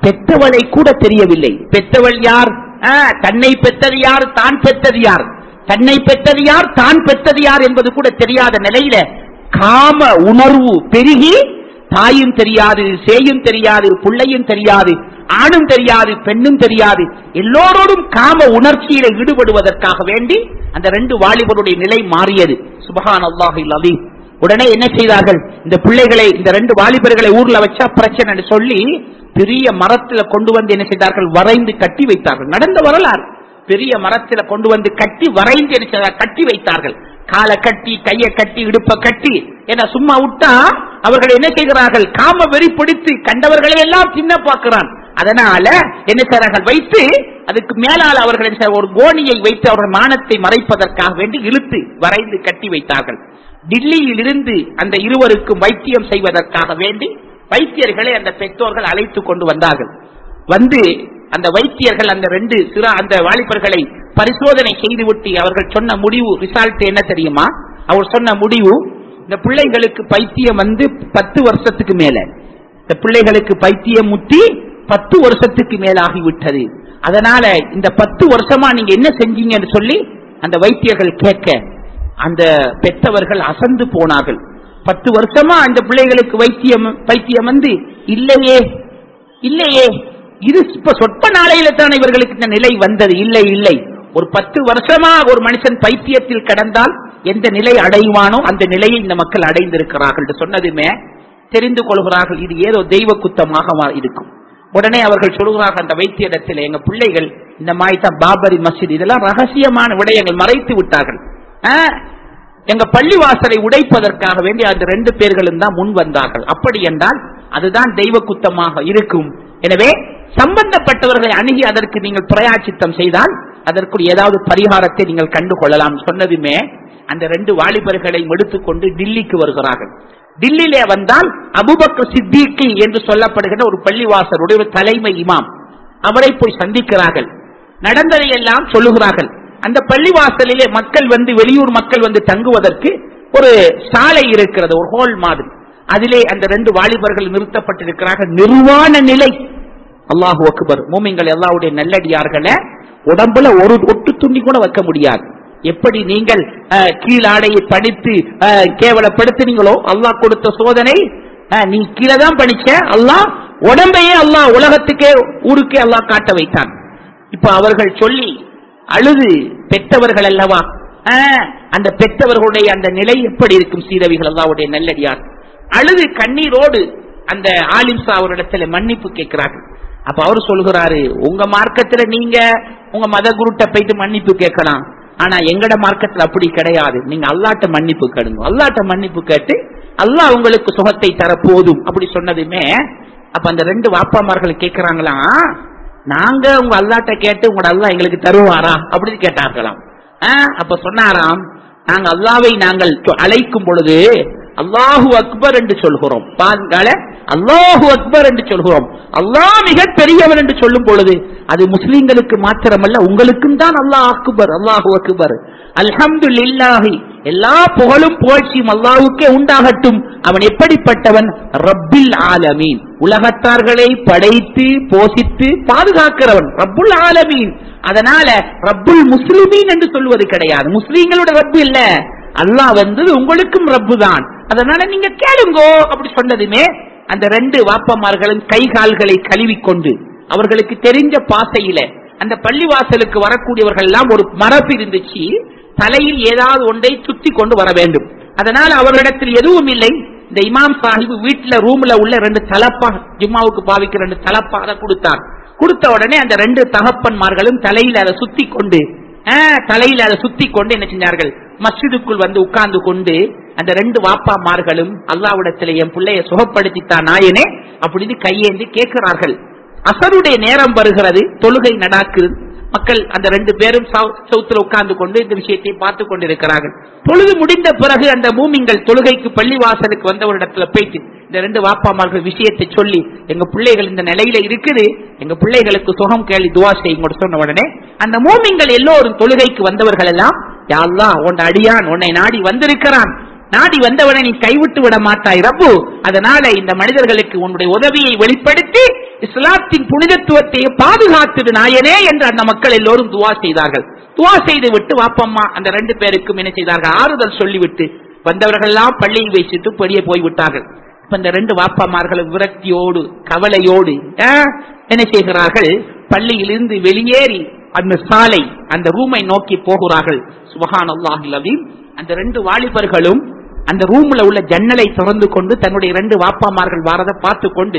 பெற்றவளை கூட தெரியவில்லை. பெற்றவள் யார்? தன்னை பெற்றது யார், தான் பெற்றது யார், தன்னை பெற்றது யார், தான் பெற்றது யார் என்பது கூட தெரியாத நிலையில காம உணர்வு பெருகி தாயும் தெரியாது, சேயும் தெரியாது, பிள்ளையும் தெரியாது, ஆணும் தெரியாது, பெண்ணும் தெரியாது, எல்லோரோடும் காம உணர்ச்சியில ஈடுபடுவதற்காக வேண்டி அந்த ரெண்டு வாலிபருடைய நிலை மாறியது. சுப்ஹானல்லாஹில் அலீம். உடனே என்ன செய்தார்கள்? இந்த பிள்ளைகளை, இந்த ரெண்டு வாலிபர்களை ஊர்ல வச்சா பிரச்சனை சொல்லி பெரிய மரத்துல கொண்டு வந்து என்ன செய்தார்கள்? வரைந்து கட்டி வைத்தார்கள். நடந்த வரலாறு. பெரிய மரத்துல கொண்டு வந்து கட்டி வரைந்து என்ன செய்தார்கள்? கட்டி வைத்தார்கள். காலை கட்டி, கையை கட்டி, இடுப்ப கட்டி. என சும்மா விட்டா அவர்கள் என்ன செய்கிறார்கள்? காம வெறி பிடித்து கண்டவர்களை எல்லாம் சின்ன பார்க்கிறான். அதனால என்ன செய்கிறார்கள்? வைத்து அதுக்கு மேலால் அவர்கள் ஒரு கோணியை வைத்து அவர்கள் மானத்தை மறைப்பதற்காக வேண்டி இழுத்து வரைந்து கட்டி வைத்தார்கள். டில்லியில் இருந்து அந்த இருவருக்கும் வைத்தியம் செய்வதற்காக வேண்டி வைத்தியர்களை அந்த பெற்றோர்கள் அழைத்து கொண்டு வந்தார்கள். வந்து அந்த வைத்தியர்கள் அந்த ரெண்டு சிற அந்த வாலிபர்களை பரிசோதனை செய்துவிட்டு அவர்கள் சொன்ன முடிவு, ரிசல்ட் என்ன தெரியுமா? அவர் சொன்ன முடிவு, இந்த பிள்ளைகளுக்கு பைத்தியம் வந்து பத்து வருஷத்துக்கு மேல, இந்த பிள்ளைகளுக்கு பைத்தியம் முத்தி பத்து வருஷத்துக்கு மேலாகிவிட்டது. அதனால இந்த பத்து வருஷமா நீங்க என்ன செஞ்சீங்கன்னு சொல்லி அந்த வைத்தியர்கள் கேட்க அந்த பெற்றவர்கள் அசந்து போனார்கள். பத்து வருஷமா அந்த பிள்ளைகளுக்கு வைத்தியம் பைத்தியம் வந்து இல்லையே இல்லையே, இது இப்ப சொற்ப நாளையில தான் இவர்களுக்கு இந்த நிலை வந்தது. இல்லை இல்லை, ஒரு பத்து வருஷமா ஒரு மனுஷன் பைத்தியத்தில் கடந்தால் எந்த நிலை அடைவானோ அந்த நிலையை இந்த மக்கள் அடைந்திருக்கிறார்கள் சொன்னதுமே தெரிந்து கொள்கிறார்கள், இது ஏதோ தெய்வ குத்தமாக இருக்கும். உடனே அவர்கள் சொல்கிறார்கள் அந்த வைத்தியத்தில், எங்க பிள்ளைகள் இந்த மாதிரி தான் பாபரி மஸ்ஜித் இதெல்லாம் ரகசியமான விடயங்கள் மறைத்து விட்டார்கள், எங்க பள்ளிவாசலை உடைப்பதற்காக வேண்டி அந்த ரெண்டு பேர்களும் தான் முன் வந்தார்கள். அப்படி என்றால் அதுதான் தெய்வ குத்தமாக இருக்கும். எனவே சம்பந்தப்பட்டவர்களை அணுகி அதற்கு நீங்கள் பிரயாச்சித்தம் செய்தால் அதற்கு ஏதாவது பரிகாரத்தை நீங்கள் கண்டு கொள்ளலாம் சொன்னதுமே அந்த ரெண்டு வாலிபர்களை எடுத்துக்கொண்டு டில்லிக்கு வருகிறார்கள். டில்லியிலே வந்தால் அபூபக்கர் சித்திக் என்று சொல்லப்படுகிற ஒரு பள்ளிவாசலுடைய தலைமை இமாம், அவரை போய் சந்திக்கிறார்கள். நடந்ததை எல்லாம் சொல்லுகிறார்கள். அந்த பள்ளிவாசலிலே மக்கள் வந்து, வெளியூர் மக்கள் வந்து தங்குவதற்கு ஒரு சாலை இருக்கிறது, ஒரு ஹோல் மாதிரி. அதிலே அந்த ரெண்டு வாலிபர்கள் நிறுத்தப்பட்டிருக்கிறார்கள். நிர்வாண நிலை. அல்லாஹு அக்பர். மூமின்கள் அல்லாஹ்வுடைய நல்லடியார்களே, உடம்புல ஒரு ஒட்டு துணி கூட வைக்க முடியாது. எப்படி நீங்கள் கீழாடையை படித்து கேவலப்படுத்தினீங்களோ, அல்லாஹ் கொடுத்த சோதனை, நீ கீழே தான் படிச்ச, அல்லாஹ் உடம்பையே அல்லாஹ் உலகத்துக்கே ஊருக்கே அல்லாஹ் காட்ட வைத்தான். இப்ப அவர்கள் சொல்லி அழுது, பெற்றவர்கள் அல்லவா, அந்த பெற்றவர்களுடைய அந்த நிலை எப்படி இருக்கும்? சீரவிகள் அல்லாஹ்வுடைய நல்லடியார் அழுது கண்ணீரோடு அந்த ஆலிம் சா அவரிடத்துல மன்னிப்பு கேட்கிறார்கள். அப்ப அவர் சொல்கிறாரு, உங்க மார்க்கத்துல நீங்க உங்க மத குருட்ட போயிட்டு மன்னிப்பு கேட்கலாம், ஆனா எங்கட மார்க்கத்துல அப்படி கிடையாது. நீங்க அல்லாட்ட மன்னிப்பு கேளுங்க, அல்லாட்ட மன்னிப்பு கேட்டு அல்லாஹ் உங்களுக்கு சுகத்தை தர போதும் அப்படி சொன்னதுமே அப்ப அந்த ரெண்டு வாப்பாமார்கள் கேட்கிறாங்களா, நாங்க உங்க அல்லாட்ட கேட்டு உங்களோட அல்லாஹ் எங்களுக்கு தருவாரா அப்படின்னு கேட்டார்களாம். அப்ப சொன்னாராம், நாங்க அல்லாவை நாங்கள் அழைக்கும் பொழுது அல்லாஹு அக்பர் என்று சொல்கிறோம். அல்லாஹு அக்பர் என்று சொல்கிறோம். அல்லாஹ் மிக பெரியவன் என்று சொல்லும் பொழுது அது முஸ்லிம்களுக்கு மாத்திரமல்ல, உங்களுக்கும் தான் அல்லாஹ் அக்பர், அல்லாஹு அக்பர். அல்ஹம்துலில்லாஹி, எல்லா புகழும் புகழ்ச்சியும் அல்லாஹ்வுக்கே உண்டாகட்டும். அவன் எப்படிப்பட்டவன்? ரப்பில் ஆலமீன், உலகத்தார்களை படைத்து போஷித்து பாதுகாக்கிறவன் ரப்புல் ஆலமீன். அதனால ரப்புல் முஸ்லிமீன் என்று சொல்வது கிடையாது. முஸ்லிம்களோட ரப்பு இல்ல, அல்லாஹ் வந்து உங்களுக்கும் ரப்பு தான். அதனால நீங்க கேளுங்கோ அப்படி சொன்னதுமே அந்த ரெண்டு வாப்பமார்களும் கை கால்களை கழுவிக்கொண்டு அவர்களுக்கு தெரிஞ்ச பாசையில அந்த பள்ளிவாசலுக்கு வரக்கூடியவர்கள் எல்லாம் ஒரு மரபு இருந்துச்சு, தலையில் ஏதாவது ஒன்றை சுத்தி கொண்டு வர வேண்டும். அதனால அவர்களிடத்தில் எதுவும் இல்லை. இந்த இமாம் சாஹிப் வீட்டுல ரூம்ல உள்ள ரெண்டு தலப்பா, ஜும்மாவுக்கு பாவிக்கிற ரெண்டு தலப்பா அதை கொடுத்தார். கொடுத்த உடனே அந்த ரெண்டு தகப்பன்மார்களும் தலையில் அதை சுத்தி கொண்டு தலையில் அதை சுத்தி கொண்டு என்ன செஞ்சார்கள்? மஸ்ஜிதுக்குள் வந்து உட்கார்ந்து கொண்டு அந்த ரெண்டு வாப்பாமார்களும் அல்லாஹ்விடத்தில் என் பிள்ளைய சுகப்படுத்தித்தான் நாயனே அப்படின்னு கையேந்தி கேட்கிறார்கள். அசருடைய நேரம் வருகிறது, தொழுகை நடாக்குது. மக்கள் அந்த ரெண்டு பேரும் சவுத்துல உட்கார்ந்து கொண்டு இந்த விஷயத்தை பார்த்து கொண்டிருக்கிறார்கள். தொழுது முடிந்த பிறகு அந்த மூமின்கள் தொழுகைக்கு பள்ளிவாசலுக்கு வந்தவரிடத்துல போயிட்டு இந்த ரெண்டு வாப்பாமார்கள் விஷயத்தை சொல்லி, எங்க பிள்ளைகள் இந்த நிலையில இருக்குது, எங்க பிள்ளைகளுக்கு சுகம் கேள்வி துவா செய்யுங்க சொன்ன உடனே அந்த மூமின்கள் எல்லோரும் தொழுகைக்கு வந்தவர்கள் எல்லாம், யா அல்லாஹ் உன் அடியான் உன்னை நாடி வந்திருக்கிறான், நாடி வந்தவனை நீ கைவிட்டு விட மாட்டாய் ரப்பு. அதனால இந்த மனிதர்களுக்கு உன்னுடைய உதவியை வெளிப்படுத்தி இஸ்லாத்தின் புனிதத்துவத்தை பாதுகாத்து நாயனே என்று அந்த மக்கள் எல்லோரும் துவா செய்தார்கள். துவா செய்து விட்டு வாப்பம்மா அந்த ரெண்டு பேருக்கும் என்ன செய்தார்கள், ஆறுதல் சொல்லிவிட்டு வந்தவர்கள் எல்லாம் பள்ளியில் வைத்துட்டு வெளியே போய்விட்டார்கள். இப்ப இந்த ரெண்டு வாப்பமார்கள் விரக்தியோடு கவலையோடு என்ன செய்கிறார்கள், பள்ளியிலிருந்து வெளியேறி அந்த சாலை அந்த ரூமை நோக்கி போகிறார்கள். சுப்ஹானல்லாஹில் அஸீம். அந்த ரெண்டு வாலிபர்களும் அந்த ரூம்ல உள்ள ஜன்னலை திறந்து கொண்டு தன்னுடைய ரெண்டு வாப்பாமார்கள் வாரதை பார்த்து கொண்டு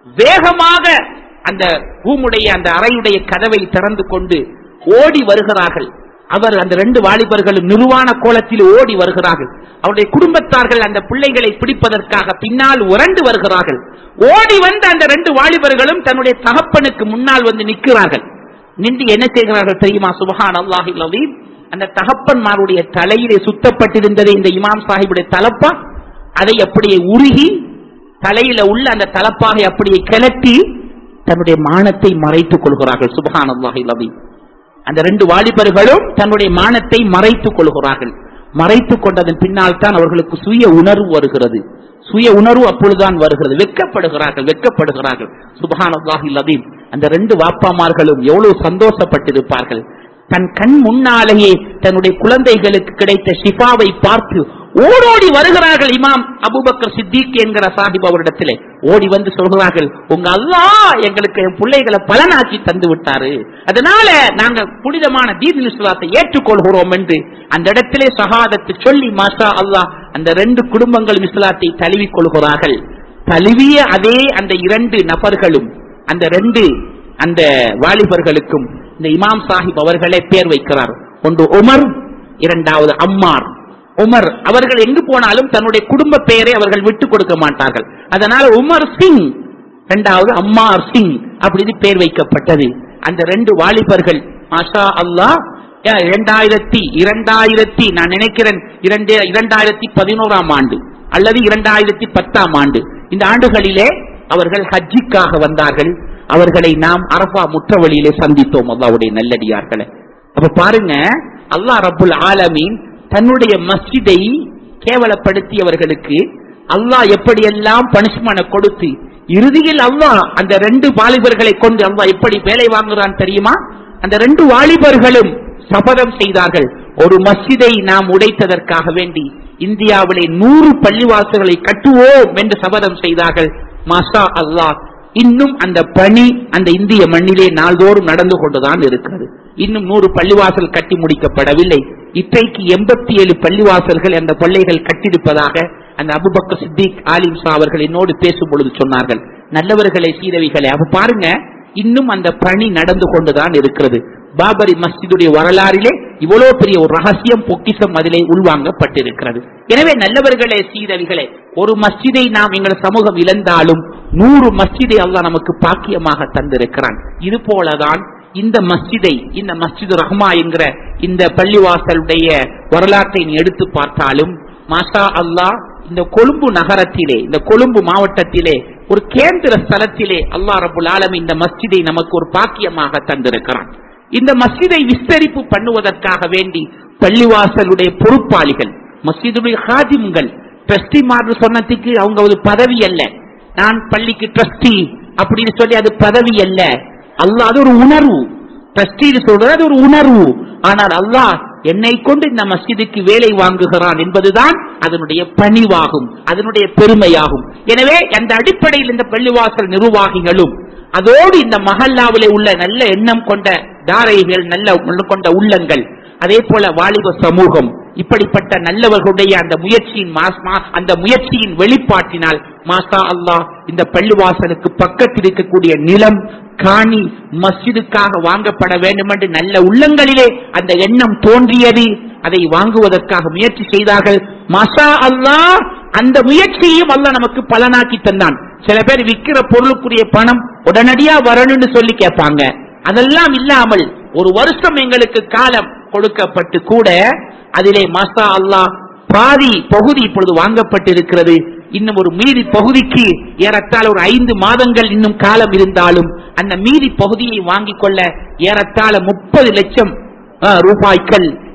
வேகமாக அந்த ரூமுடைய அந்த அறையுடைய கதவை திறந்து கொண்டு ஓடி வருகிறார்கள். அவர் அந்த ரெண்டு வாலிபர்களும் நிர்வாண கோலத்தில் ஓடி வருகிறார்கள். அவருடைய குடும்பத்தார்கள் அந்த பிள்ளைகளை பிடிப்பதற்காக பின்னால் உரண்டு வருகிறார்கள். ஓடி வந்த அந்த ரெண்டு வாலிபர்களும் தன்னுடைய தகப்பனுக்கு முன்னால் வந்து நிற்கிறார்கள். நின்று என்ன செய்கிறார்கள் தெரியுமா? சுப்ஹானல்லாஹில் அஸீம். அந்த தகப்பன்மாருடைய தலையிலே சுத்தப்பட்டிருந்தது இந்த இமாம் சாஹிபுடைய தலப்பா, அதை அப்படியே உருகி தலையில உள்ள அந்த தலப்பாகை அப்படியே கிளட்டி தன்னுடைய மானத்தை மறைத்துக் கொள்கிறார்கள். சுப்ஹானல்லாஹில் அஸீம். அந்த ரெண்டு வாலிபர்களும் தன்னுடைய மானத்தை மறைத்துக் கொள்கிறார்கள். மறைத்துக் கொண்டதன் பின்னால் தான் அவர்களுக்கு சுய உணர்வு வருகிறது. சுய உணர்வு அப்பொழுதுதான் வருகிறது. வெட்கப்படுகிறார்கள் வெட்கப்படுகிறார்கள் சுப்ஹானல்லாஹில் அஸீம். அந்த ரெண்டு வாப்பாமார்களும் எவ்வளவு சந்தோஷப்பட்டிருப்பார்கள். தன் கண் முன்னாலேயே தன்னுடைய குழந்தைகளுக்கு கிடைத்த ஷிஃபாவை பார்த்து ஓடோடி வருகிறார்கள். இமாம் அபூபக்கர் சித்திக் என்கிற சாஹிப் அவரிடத்திலே ஓடி வந்து சொல்கிறார்கள், உங்க அல்லாஹ் எங்களுக்கு என் பிள்ளைகளை பலனாக்கி தந்து விட்டாரு, அதனால நாங்க புனிதமான தீன் இஸ்லாத்தை ஏற்றுக்கொள்கிறோம் என்று அந்த இடத்திலே ஷஹாதத்து சொல்லி மாஷா அல்லாஹ் அந்த ரெண்டு குடும்பங்களும் இஸ்லாத்தை தழுவிக் கொள்கிறார்கள். தழுவிய அதே அந்த இரண்டு நபர்களும் அந்த ரெண்டு அந்த வாலிபர்களுக்கும் இந்த இமாம் சாஹிப் அவர்களே பேர் வைக்கிறார். ஒன்று உமர், இரண்டாவது அம்மார். உமர் அவர்கள் எங்கு போனாலும் தன்னுடைய குடும்ப பெயரை அவர்கள் விட்டுக் கொடுக்க மாட்டார்கள். அதனால உமர் சிங், இரண்டாவது அம்மார் சிங் அப்படின்னு பேர் வைக்கப்பட்டது. அந்த ரெண்டு வாலிபர்கள் மாஷா அல்லாஹ் இரண்டாயிரத்தி இரண்டாயிரத்தி நான் நினைக்கிறேன் இரண்டு இரண்டாயிரத்தி பதினோராம் ஆண்டு அல்லது இரண்டாயிரத்தி பத்தாம் ஆண்டு இந்த ஆண்டுகளிலே அவர்கள் ஹஜ்ஜிக்காக வந்தார்கள். அவர்களை நாம் அரஃபா முற்றவழியிலே சந்தித்தோம். அல்லாஹ்வுடைய நல்லடியார்களே, அப்ப பாருங்க, அல்லாஹ் ரப்புல் ஆலமீன் தன்னுடைய மஸ்ஜிதை கேவலப்படுத்தியவர்களுக்கு அல்லாஹ் எப்படியெல்லாம் பனிஷ்மென்ட் கொடுத்து இறுதியில் அல்லாஹ் அந்த ரெண்டு வாலிபர்களை கொண்டு அல்லாஹ் எப்படி வேலை வாங்குறான் தெரியுமா? அந்த ரெண்டு வாலிபர்களும் சபதம் செய்தார்கள், ஒரு மஸ்ஜிதை நாம் உடைத்ததற்காக வேண்டி இந்தியாவிலே நூறு பள்ளிவாசல்களை கட்டுவோம் என்று சபதம் செய்தார்கள். மாஷா அல்லாஹ், இன்னும் அந்த பணி அந்த இந்திய மண்ணிலே நாள்தோறும் நடந்து கொண்டுதான் இருக்கிறது. இன்னும் நூறு பள்ளிவாசல் கட்டி முடிக்கப்படவில்லை. இன்றைக்கு எண்பத்தி ஏழு பள்ளிவாசல்கள் அந்த பள்ளிகள் கட்டியிருப்பதாக அந்த அபூபக்கர் சித்திக் ஆலிம் ஷா அவர்கள் என்னோடு பேசும் பொழுது சொன்னார்கள். நல்லவர்களை சீரவிகளை அப்ப பாருங்க, இன்னும் அந்த பணி நடந்து கொண்டுதான் இருக்கிறது. பாபரி மஸ்ஜிதுடைய வரலாறிலே இவ்வளவு பெரிய ஒரு ரகசியம் பொக்கிஷம் அதிலே உள்வாங்கப்பட்டிருக்கிறது. எனவே நல்லவர்களே சீரவிகளே, ஒரு மஸ்ஜிதை நாம் எங்கள் சமூகம் இழந்தாலும் நூறு மஸ்ஜிதை அல்லாஹ் நமக்கு பாக்கியமாக தந்திருக்கிறான். இது போலதான் இந்த மஸ்ஜிதை, இந்த மஸ்ஜிது ரஹ்மா என்கிற இந்த பள்ளிவாசலுடைய வரலாற்றை எடுத்து பார்த்தாலும் மாஷா அல்லாஹ் இந்த கொழும்பு நகரத்திலே, இந்த கொழும்பு மாவட்டத்திலே ஒரு கேந்திர ஸ்தலத்திலே அல்லாஹ் ரப்புல் ஆலமீன் இந்த மஸ்ஜிதை நமக்கு ஒரு பாக்கியமாக தந்திருக்கிறான். இந்த மஸ்ஜிதை விஸ்தரிப்பு பண்ணுவதற்காக வேண்டி பள்ளிவாசலுடைய பொறுப்பாளிகள், மஸ்ஜிதுடைய ஹாதிம்கள், ட்ரஸ்டிமார் சொன்னதுக்கு அவங்க ஒரு பதவி அல்ல. நான் பள்ளிக்கு ட்ரஸ்டி அப்படின்னு சொல்லி அது பதவி அல்ல. அல்லாஹ் அது ஒரு உணர்வு. ட்ரஸ்டி சொல்றது அது ஒரு உணர்வு. ஆனால் அல்லாஹ் என்னை கொண்டு இந்த மஸ்ஜிதுக்கு வேலை வாங்குகிறான் என்பதுதான் அதனுடைய பணிவாகும், அதனுடைய பெருமையாகும். எனவே அந்த அடிப்படையில் இந்த பள்ளிவாசல் நிர்வாகிகளும் அதோடு இந்த மஹல்லாவிலே உள்ள நல்ல எண்ணம் கொண்ட தாரைகள், நல்ல கொண்ட உள்ளங்கள், அதே போல வாலிப சமூகம், இப்படிப்பட்ட நல்லவர்களுடைய அந்த முயற்சியின் அந்த முயற்சியின் வெளிப்பாட்டினால் மாஷா அல்லாஹ் இந்த பள்ளிவாசலுக்கு பக்கத்தில் இருக்கக்கூடிய நிலம் காணி மஸ்ஜிதுக்காக வாங்கப்பட வேண்டும் என்று நல்ல உள்ளங்களிலே அந்த எண்ணம் தோன்றியது. அதை வாங்குவதற்காக முயற்சி செய்தார்கள். மாஷா அல்லாஹ் அந்த முயற்சியையும் அல்லாஹ் நமக்கு பலனாக்கி தந்தான். சில பேர் விற்கிற பொருளுக்குரிய பணம் உடனடியா வரணும்னு சொல்லி கேட்பாங்க. அதெல்லாம் இல்லாமல் ஒரு வருஷம் எங்களுக்கு காலம் கொடுக்கப்பட்டு கூட அதிலே மாஷா அல்லாஹ் பாதி பகுதி இப்பொழுது வாங்கப்பட்டிருக்கிறது. இன்னும் ஒரு மீதி பகுதிக்கு ஏறத்தாழ ஒரு ஐந்து மாதங்கள் இன்னும் காலம் இருந்தாலும் அந்த மீதி பகுதியை வாங்கிக் கொள்ள ஏறத்தாழ முப்பது லட்சம் ரூபாய்கள்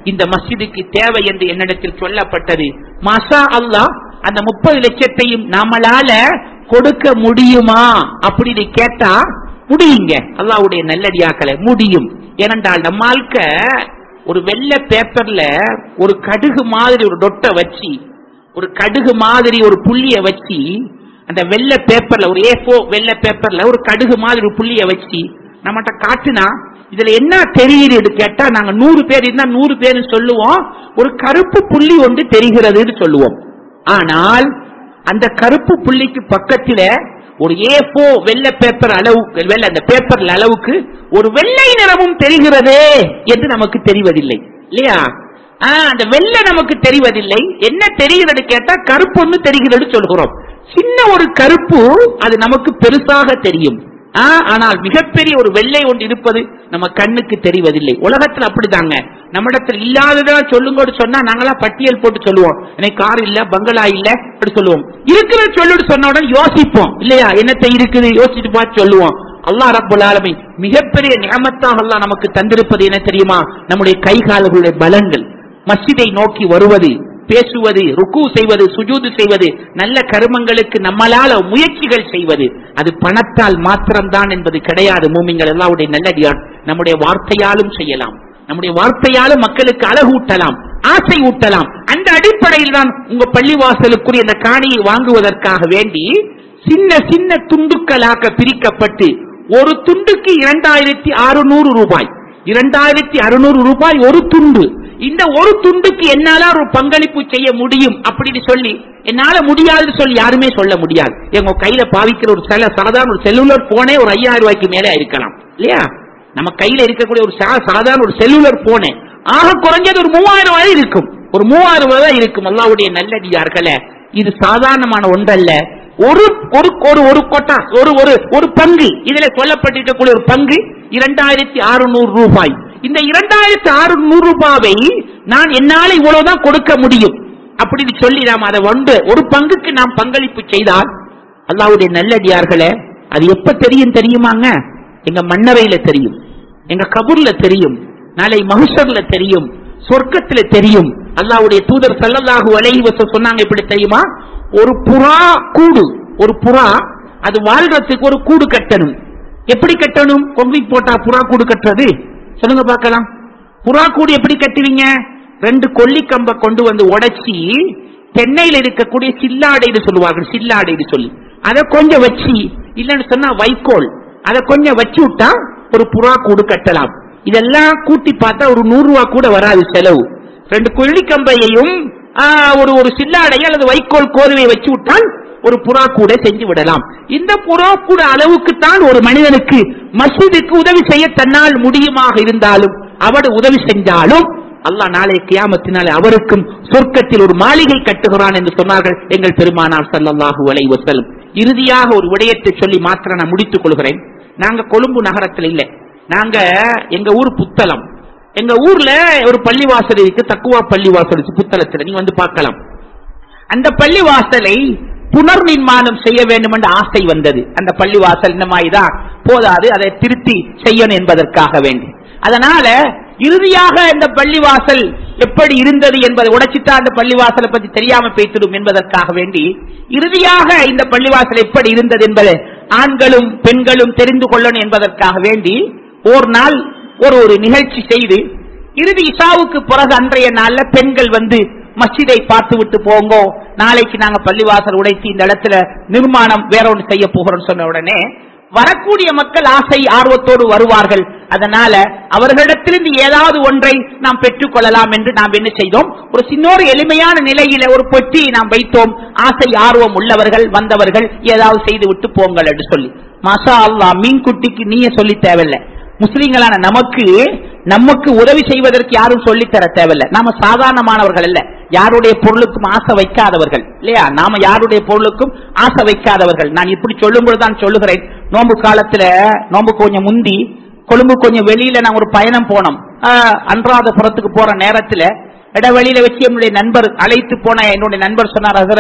இந்த மஸ்ஜிதுக்கு தேவை என்று என்னிடத்தில் சொல்லப்பட்டது. மாஷா அல்லாஹ், அந்த முப்பது லட்சத்தையும் நம்மளால கொடுக்க முடியுமா அப்படின்னு கேட்டா முடியுங்க. அல்லாஹ்வுடைய நல்லடியாக்களை முடியும். ஏனென்றால் நம்மால்க ஒரு வெள்ளை பேப்பர்ல ஒரு கடுகு மாதிரி ஒரு டொட்டை வச்சு, ஒரு கடுகு மாதிரி ஒரு புள்ளிய வச்சு, அந்த வெள்ளை பேப்பர்ல ஒரு ஏ ஃபோர் வெள்ளை பேப்பர்ல ஒரு கடுகு மாதிரி ஒரு புள்ளிய வச்சு நம்மகிட்ட காட்டுனா இதுல என்ன தெரியுது கேட்டா, நாங்க நூறு பேர் இருந்தா நூறு பேர் சொல்லுவோம், ஒரு கருப்பு புள்ளி ஒன்று தெரிகிறதுன்னு சொல்லுவோம். ஆனால் அந்த கருப்பு புள்ளிக்கு பக்கத்துல ஒரு ஏ ஃபோர் வெள்ளை பேப்பர் அளவு, வெள்ளை அந்த பேப்பர் அளவுக்கு ஒரு வெள்ளை நிறமும் தெரிகிறது என்று நமக்கு தெரிவதில்லை இல்லையா? அந்த வெள்ளை நமக்கு தெரிவதில்லை. என்ன தெரிகிறது கேட்டா கருப்பு ஒன்று தெரிகிறது சொல்கிறோம். சின்ன ஒரு கருப்பு அது நமக்கு பெருசாக தெரியும். ஆனால் மிகப்பெரிய ஒரு வெள்ளை ஒன்று இருப்பது நம்ம கண்ணுக்கு தெரிவதில்லை. உலகத்தில் அப்படிதாங்க. நம்மிடத்தில் இல்லாததா சொல்லுங்க சொன்னா நாங்களா பட்டியல் போட்டு சொல்லுவோம். எனக்கு கார் இல்ல, பங்களா இல்ல அப்படி சொல்லுவோம். இருக்கிற சொல்லிட்டு சொன்ன உடனே யோசிப்போம் இல்லையா, என்னத்தை இருக்குது யோசிச்சு பார்த்து சொல்லுவோம். அல்லாஹ் ரப்பல் ஆலமீன் மிகப்பெரிய நிஅமத்தாக அல்லாஹ் நமக்கு தந்திருப்பது என்ன தெரியுமா? நம்முடைய கை கால்களுடைய பலங்கள். மஸ்ஜிதை நோக்கி வருவது, பேசுவது, ருக்கு செய்வது, சுஜூது செய்வது, நல்ல கர்மங்களுக்கு நம்மளால முயற்சிகள் செய்வது, அது பணத்தால் மாத்திரம்தான் என்பது கிடையாது. மூமின்கள் அல்லாஹ்வுடைய நல்லடியார், நம்முடைய வார்த்தையாலும் செய்யலாம், நம்முடைய வார்த்தையாலும் மக்களுக்கு அழகூட்டலாம், ஆசை ஊட்டலாம். அந்த அடிப்படையில் தான் உங்க பள்ளிவாசலுக்குரிய அந்த காணியை வாங்குவதற்காக வேண்டி சின்ன சின்ன துண்டுக்களாக பிரிக்கப்பட்டு ஒரு துண்டுக்கு இரண்டாயிரத்தி அறுநூறு ரூபாய் இரண்டாயிரத்தி அறுநூறு ரூபாய் ஒரு துண்டு. இந்த ஒரு துண்டுக்கு என்னால ஒரு பங்களிப்பு செய்ய முடியும் அப்படின்னு சொல்லி, என்னால முடியாதுன்னு சொல்லி யாருமே சொல்ல முடியாது. எங்க கையில பாவிக்கிற ஒரு சில சாதாரண ஒரு செல்லுலர் போனே ஒரு ஐயாயிரம் ரூபாய்க்கு மேலே இருக்கலாம் இல்லையா? நம்ம கையில இருக்கக்கூடிய ஒரு சாதாரண ஒரு செல்லுலர் போனே ஆக குறைஞ்சது ஒரு மூவாயிரம் ரூபாய் இருக்கும், ஒரு மூவாயிரம் ரூபாய் இருக்கும். அல்லாஹ்வுடைய நல்லடியார்களே, இது சாதாரணமான ஒன்றல்ல. ஒரு ஒரு ஒரு கொட்டா ஒரு ஒரு ஒரு பங்கு இதுல சொல்லப்பட்டிருக்கக்கூடிய ஒரு பங்கு இரண்டாயிரத்தி அறுநூறு ரூபாய். இந்த இரண்டாயிரத்தி அறுநூறு ரூபாவை நான் என்னால இவ்வளவுதான் கொடுக்க முடியும் அப்படின்னு சொல்லி நாம் அதை வந்து ஒரு பங்குக்கு நாம் பங்களிப்பு செய்தால், அல்லாஹ்வுடைய நல்லடியார்களே, அது எப்ப தெரியும் தெரியுமாங்க? எங்க மன்னரையில தெரியும், எங்க கபூர்ல தெரியும், நாளை மஹ்ஷர்ல தெரியும், சொர்க்கத்துல தெரியும். அல்லாஹ்வுடைய தூதர் ஸல்லல்லாஹு அலைஹி வஸல்லம் சொன்னாங்க, எப்படி தெரியுமா? ஒரு புறா கூடு, ஒரு புறா அது வாழ்றதுக்கு ஒரு கூடு கட்டணும். எப்படி கட்டணும்? கொங்கிட் போட்டா புறா கூடு கட்டுறது சொல்லுங்க பார்க்கலாம். புறா கூடு எப்படி கட்டுவீங்க? ரெண்டு கொல்லிக்கம்ப கொண்டு வந்து உடைச்சி தென்னையில் இருக்கக்கூடிய சில்லாடைன்னு சொல்லுவார்கள், சில்லாடைன்னு சொல்லி அதை கொஞ்சம் வச்சு, இல்லன்னு சொன்னா வைக்கோல், அதை கொஞ்சம் வச்சு விட்டா ஒரு புறா கூடு கட்டலாம். இதெல்லாம் கூட்டி பார்த்தா ஒரு நூறு ரூபாய் கூட வராது செலவு. ரெண்டு கொல்லிக்கம்பையையும் ஒரு ஒரு சில்லாடையை அல்லது வைக்கோல் கோதுமையை வச்சு விட்டால் ஒரு புறா கூட செஞ்சு விடலாம். இந்த புறா கூட அளவுக்கு தான் ஒரு மனிதனுக்கு மஸ்ஜிதுக்கு உதவி செய்ய தன்னால் முடியுமாக இருந்தாலும், அவர் உதவி செஞ்சாலும் அல்லாஹ் நாளை கியாமத்தினாலே அவருக்கும் சொர்க்கத்தில் ஒரு மாளிகை கட்டுகிறான் என்று சொன்னார்கள் எங்கள் பெருமானார் ஸல்லல்லாஹு அலைஹி வஸல்லம். இறுதியாக ஒரு விடயத்தை சொல்லி மாத்திரம் நான் முடித்துக் கொள்கிறேன். நாங்க கொழும்பு நகரத்தில் இல்லை, நாங்க எங்க ஊர் புத்தளம். எங்க ஊர்ல ஒரு பள்ளிவாசல் இருக்கு, தக்குவா பள்ளிவாசல் இருக்கு புத்தளத்தில், நீங்க வந்து பார்க்கலாம். அந்த பள்ளிவாசலை புனர் நிர்மாணம் செய்ய வேண்டும் என்ற ஆசை வந்தது. அந்த பள்ளிவாசல் இந்த மாதிரிதான் போதாது, அதை திருத்தி செய்யணும் என்பதற்காக வேண்டி. அதனால இறுதியாக இந்த பள்ளிவாசல் எப்படி இருந்தது என்பதை உடைச்சிட்டா அந்த பள்ளிவாசலை பற்றி தெரியாம பேசிடும் என்பதற்காக வேண்டி இறுதியாக இந்த பள்ளிவாசல் எப்படி இருந்தது என்பதை ஆண்களும் பெண்களும் தெரிந்து கொள்ளணும் என்பதற்காக வேண்டி ஒரு நாள் ஒரு ஒரு நிகழ்ச்சி செய்து, இறுதி இசாவுக்கு பிறகு அன்றைய நாள்ல பெண்கள் வந்து மஸ்ஜிதை பார்த்து விட்டு போங்கோ, நாளைக்கு நாங்க பள்ளிவாசல் உடைத்து இந்த இடத்துல நிர்மாணம் வேற ஒன்று செய்ய போகிறோம் சொன்ன உடனே வரக்கூடிய மக்கள் ஆசை ஆர்வத்தோடு வருவார்கள். அதனால அவர்களிடத்திலிருந்து ஏதாவது ஒன்றை நாம் பெற்றுக் கொள்ளலாம் என்று நாம் என்ன செய்தோம், ஒரு சின்னொரு எளிமையான நிலையில ஒரு பெட்டியை நாம் வைத்தோம். ஆசை ஆர்வம் உள்ளவர்கள் வந்தவர்கள் ஏதாவது செய்து விட்டு போங்கள் என்று சொல்லி. மாஷா அல்லாஹ், மீன் குட்டிக்கு நீயே சொல்லி தேவையில்லை. முஸ்லிம்களான நமக்கு நமக்கு உதவி செய்வதற்கு யாரும் சொல்லித்தர தேவையில்லை. நாம சாதாரணமானவர்கள் அல்ல, யாருடைய பொருளுக்கும் ஆசை வைக்காதவர்கள் இல்லையா? நாம யாருடைய பொருளுக்கும் ஆசை வைக்காதவர்கள். நான் இப்படி சொல்லும்போது தான் சொல்லுகிறேன். நோன்பு காலத்துல, நோன்பு கொஞ்சம் முந்தி கொழும்பு கொஞ்சம் வெளியில நான் ஒரு பயணம் போனோம். அன்றாதபுரத்துக்கு போற நேரத்துல இடவெளியில வச்சு என்னுடைய நண்பர் அழைத்து போன என்னுடைய நண்பர் சொன்னார், ஹசரத்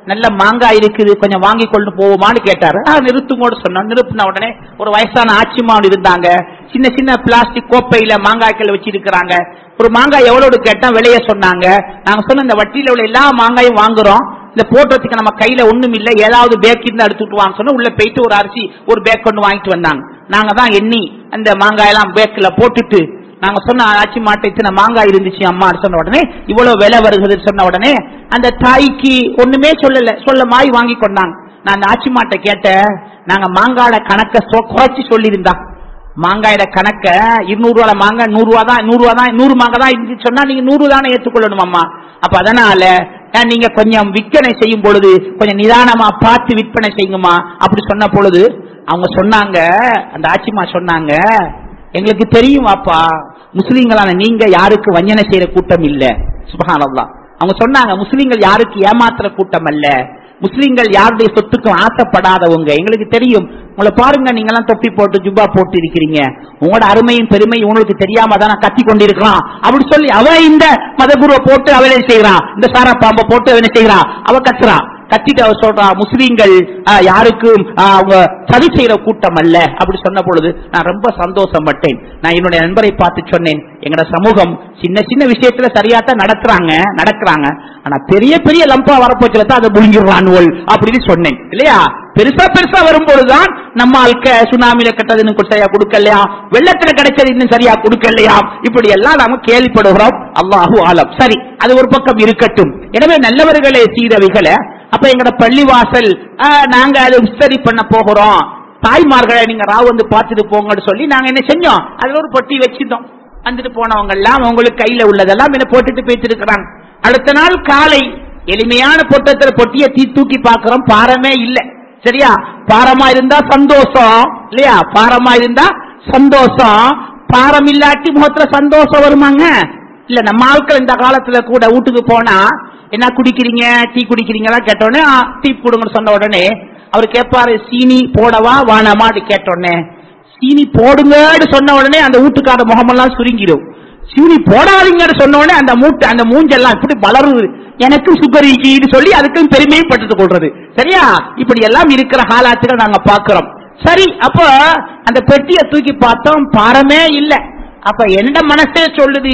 நல்ல மாங்காய் இருக்குது, கொஞ்சம் வாங்கி கொண்டு போவோமான்னு கேட்டாரு. நிறுத்துங்கோடு சொன்னோம். நிறுத்தின உடனே ஒரு வயசான ஆட்சிமான் இருந்தாங்க. சின்ன சின்ன பிளாஸ்டிக் கோப்பையில மாங்காய்கள் வச்சிருக்கிறாங்க. ஒரு மாங்காய் எவ்வளவு கேட்டா விலைய சொன்னாங்க. நாங்க சொன்ன இந்த வட்டியில உள்ள எல்லா மாங்காயும் வாங்குறோம், இந்த போட்டதுக்கு நம்ம கையில ஒண்ணும் இல்ல, ஏதாவது பேக் இருந்தா எடுத்துட்டு வாங்க சொன்னா உள்ள போயிட்டு ஒரு அரிசி ஒரு பேக் கொண்டு வாங்கிட்டு வந்தாங்க. நாங்க தான் எண்ணி அந்த மாங்காயெல்லாம் பேக்ல போட்டுட்டு நாங்க சொன்ன ஆட்சி மாட்டை இத்தனை மாங்காய் இருந்துச்சு அம்மா சொன்ன உடனே இவ்வளவு விலை வருகிறது சொன்ன உடனே அந்த தாய்க்கு ஒண்ணுமே சொல்லல, சொல்ல மாய் வாங்கி கொண்டாங்க. நான் அந்த ஆட்சி மாட்டை கேட்டேன், நாங்க மாங்காயோட கணக்க குறைச்சி சொல்லியிருந்தா, மாங்காயோட கணக்க இருநூறு ரூபாய் மாங்காய் நூறு ரூபா தான், நூறு ரூபா தான், நூறு மாங்காய் தான் இருந்துச்சு சொன்னா நீங்க நூறு தானே ஏற்றுக்கொள்ளணும் அம்மா. அப்ப அதனால நீங்க கொஞ்சம் விற்பனை செய்யும் பொழுது கொஞ்சம் நிதானமா பார்த்து விற்பனை செய்யுங்கம்மா அப்படி சொன்ன பொழுது அவங்க சொன்னாங்க, அந்த ஆட்சிமா சொன்னாங்க, எங்களுக்கு தெரியும் அப்பா, முஸ்லீம்களான நீங்க யாருக்கு வஞ்சனை செய்யற கூட்டம் இல்ல. சுப்ஹானல்லாஹ். அவங்க சொன்னாங்க, முஸ்லீம்கள் யாருக்கு ஏமாத்துற கூட்டம் அல்ல, முஸ்லீம்கள் யாருடைய சொத்துக்கும் ஆசைப்படாதவங்க, எங்களுக்கு தெரியும். உங்களை பாருங்க, நீங்க எல்லாம் தொப்பி போட்டு ஜுப்பா போட்டு இருக்கிறீங்க, உங்களோட அருமையும் பெருமையும் உங்களுக்கு தெரியாம தானே கத்தி கொண்டிருக்கிறான் அப்படி சொல்லி அவ இந்த மதகுருவை போட்டு அவளை செய்யறான், இந்த சாரா பாம்பை போட்டு அவனை செய்யறான், அவ கத்துறான். கத்திட்டு அவர் சொல்றா, முஸ்லீம்கள் யாருக்கும் அவங்க சதி செய்யற கூட்டம் அல்ல அப்படி சொன்ன பொழுது நான் ரொம்ப சந்தோஷப்பட்டேன். நான் என்னுடைய நண்பரை பார்த்து சொன்னேன், எங்கட சமூகம் சின்ன சின்ன விஷயத்துல சரியாத்தான் நடக்கிறாங்க நடக்கிறாங்க ஆனா பெரிய பெரிய லம்பா வரப்போச்சுல தான் அதை முழுங்கிடுறான் அப்படின்னு சொன்னேன் இல்லையா. பெருசா பெருசா வரும்பொழுதுதான் நம்ம ஆளுக்க சுனாமியில கட்டது இன்னும் சரியா கொடுக்கலையா, வெள்ளத்துல கிடைச்சது இன்னும் சரியா கொடுக்கலையா, இப்படி எல்லாம் நாம கேள்விப்படுகிறோம். அல்லாஹு ஆலம். சரி, அது ஒரு பக்கம் இருக்கட்டும். எனவே நல்லவர்களே சீரவிகளை அப்ப எங்கட பள்ளிவாசல் நாங்க அதை விஸ்தரி பண்ண போகிறோம், தாய்மார்களை நீங்க ராவ் வந்து பார்த்துட்டு போங்கன்னு சொல்லி நாங்க என்ன செஞ்சோம், அதுல ஒரு பொட்டி வச்சிட்டோம். வந்துட்டு போனவங்க எல்லாம் அவங்களுக்கு கையில உள்ளதெல்லாம் என்ன போட்டுட்டு போயிட்டு இருக்கிறாங்க. அடுத்த நாள் காலை எளிமையான பொட்டத்துல பொட்டியை தீ தூக்கி பாக்குறோம், பாரமே இல்ல. சரியா, பாரமா இருந்தா சந்தோஷம் இல்லையா, பாரமா இருந்தா சந்தோஷம், பாரம் இல்லாட்டி முகத்துல சந்தோஷம் வருமாங்க இல்ல. நம்ம ஆட்கள் இந்த காலத்துல கூட வீட்டுக்கு போனா என்ன குடிக்கிறீங்க, டீ குடிக்கிறீங்களா கேட்டோடனே டீ கொடுங்கன்னு சொன்ன உடனே அவர் கேட்பாரு, சீனி போடவா வானமா கேட்டோடனே சீனி போடுங்கன்னு சொன்ன உடனே அந்த வீட்டுக்கார முகமெல்லாம் சுருங்கிடும். சீனி போடாதீங்கன்னு சொன்ன உடனே அந்த மூட்டை அந்த மூஞ்செல்லாம் இப்படி வளருது, எனக்கு சுகர் இருக்குன்னு சொல்லி அதுக்கும் பெருமையும் பட்டுட்டு கொள்றது. சரியா, இப்படி எல்லாம் இருக்கிற காலத்துல நாங்க பாக்குறோம். சரி, அப்ப அந்த பெட்டியை தூக்கி பார்த்தோம், பாரமே இல்லை. அப்ப எந்த மனசே சொல்லுது,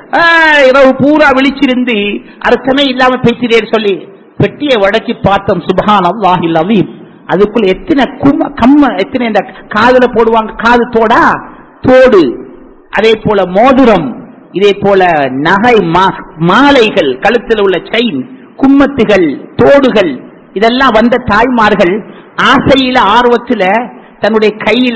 இரவு பூரா விழிச்சிருந்து அர்த்தமே இல்லாம பேசுறேன்னு சொல்லி பெட்டியை வடக்கி பார்த்தோம். சுப்ஹானல்லாஹில் அஸீம். அதுக்குள்ள எத்தனை கம்ம எத்தனை இந்த காதுல போடுவாங்க காது தோடா தோடு, அதே போல மோதிரம், இதே போல நகை மாலைகள், கழுத்தில் உள்ள செயின், கும்மத்துகள், தோடுகள், இதெல்லாம் வந்த தாய்மார்கள் ஆசையில ஆர்வத்துல தன்னுடைய கையில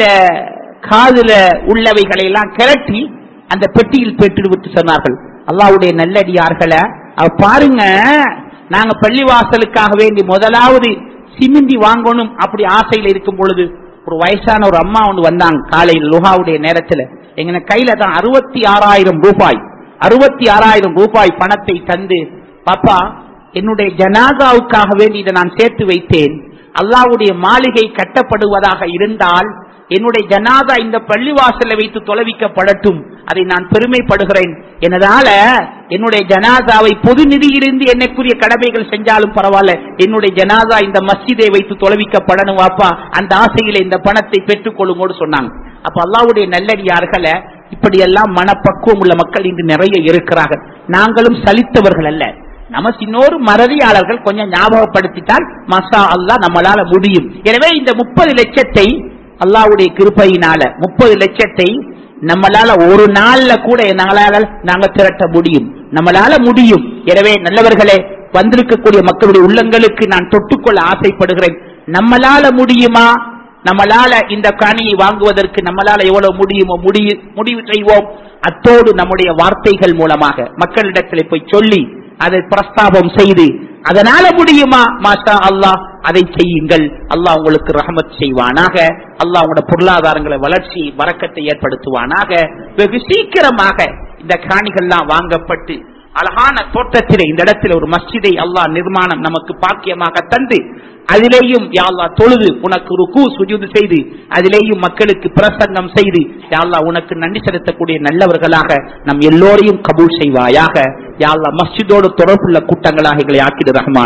காதுல உள்ளவைகளை எல்லாம் கிளட்டி அந்த பெட்டியில் பெற்று விட்டு சொன்னார்கள். அல்லாஹ்வுடைய நல்லடியார்களை பாருங்க, நாங்க பள்ளிவாசலுக்காக வேண்டி முதலாவது சிமிந்தி வாங்கணும் அப்படி ஆசையில இருக்கும் பொழுது ஒரு வயசான ஒரு அம்மா ஒன்று வந்தாங்க காலையில் லுஹாவுடைய நேரத்துல. எங்க கையில தான் அறுபத்தி ஆறாயிரம் ரூபாய் அறுபத்தி ஆறாயிரம் ரூபாய் பணத்தை தந்து, பாப்பா என்னுடைய ஜனாசாவுக்காக வேண்டி இதை நான் சேர்த்து வைத்தேன், அல்லாஹ்வுடைய மாளிகை கட்டப்படுவதாக இருந்தால் என்னுடைய ஜனாதா இந்த பள்ளிவாசலை வைத்து தொலைவிக்கப்படட்டும், அதை நான் பெருமைப்படுகிறேன். என்னதால என்னுடைய ஜனாதாவை பொது நிதியிலிருந்து என்னைக்குரிய கடமைகள் செஞ்சாலும் பரவாயில்ல, என்னுடைய ஜனாதா இந்த மஸ்ஜிதை வைத்து தொலைவிக்கப்படணும் வாப்பா, அந்த ஆசையில இந்த பணத்தை பெற்றுக் கொள்ளுங்கோடு சொன்னாங்க. அப்ப அல்லாஹ்வுடைய நல்லடியார்களை இப்படியெல்லாம் மனப்பக்குவம் உள்ள மக்கள் இன்று நிறைய இருக்கிறார்கள். நாங்களும் சலித்தவர்கள் அல்ல, நமக்கு இன்னொரு மறதியாளர்கள் கொஞ்சம் ஞாபகப்படுத்திட்டால் மசா அல்லாஹ் நம்மளால முடியும். எனவே இந்த முப்பது லட்சத்தை அல்லாஹ்வுடைய கிருபையினால முப்பது லட்சத்தை நம்மளால ஒரு நாள்ல கூட என்னால நாங்க திரட்ட முடியும், நம்மளால முடியும். எனவே நல்லவர்களே, வந்திருக்கக்கூடிய மக்களுடைய உள்ளங்களுக்கு நான் தொட்டுக்கொள்ள ஆசைப்படுகிறேன். நம்மளால முடியுமா? நம்மளால இந்த காணியை வாங்குவதற்கு நம்மளால எவ்வளவு முடியுமோ முடிவு செய்வோம். அத்தோடு நம்முடைய வார்த்தைகள் மூலமாக மக்களிடத்தில் போய் சொல்லி அதை பிரஸ்தாபம் செய்து அதனால முடியுமா, மாஷா அல்லாஹ் அதை செய்யுங்கள். அல்லாஹ் உங்களுக்கு ரஹமத் செய்வானாக. அல்லாஹ் உங்களோட பொருளாதாரங்களை வளர்ச்சி வரக்கத்தை ஏற்படுத்துவானாக. வெகு சீக்கிரமாக இந்த காணிகள்லாம் வாங்கப்பட்டு அழகான தோட்டத்திலே இந்த இடத்துல ஒரு மஸ்ஜிதை அல்லாஹ் நிர்மாணம் நமக்கு பாக்கியமாக தந்து அதிலேயும் யா அல்லாஹ் தொழுது உனக்கு ருக்கு சுஜூது செய்து அதிலேயும் மக்களுக்கு பிரசங்கம் செய்து யா அல்லாஹ் உனக்கு நன்றி செலுத்தக்கூடிய நல்லவர்களாக நம் எல்லோரையும் கபூல் செய்வாயாக. யா அல்லாஹ் மஸ்ஜிதோடு தொடர்புள்ள கூட்டங்களாக எங்களை ஆக்கிடு ரஹ்மானே.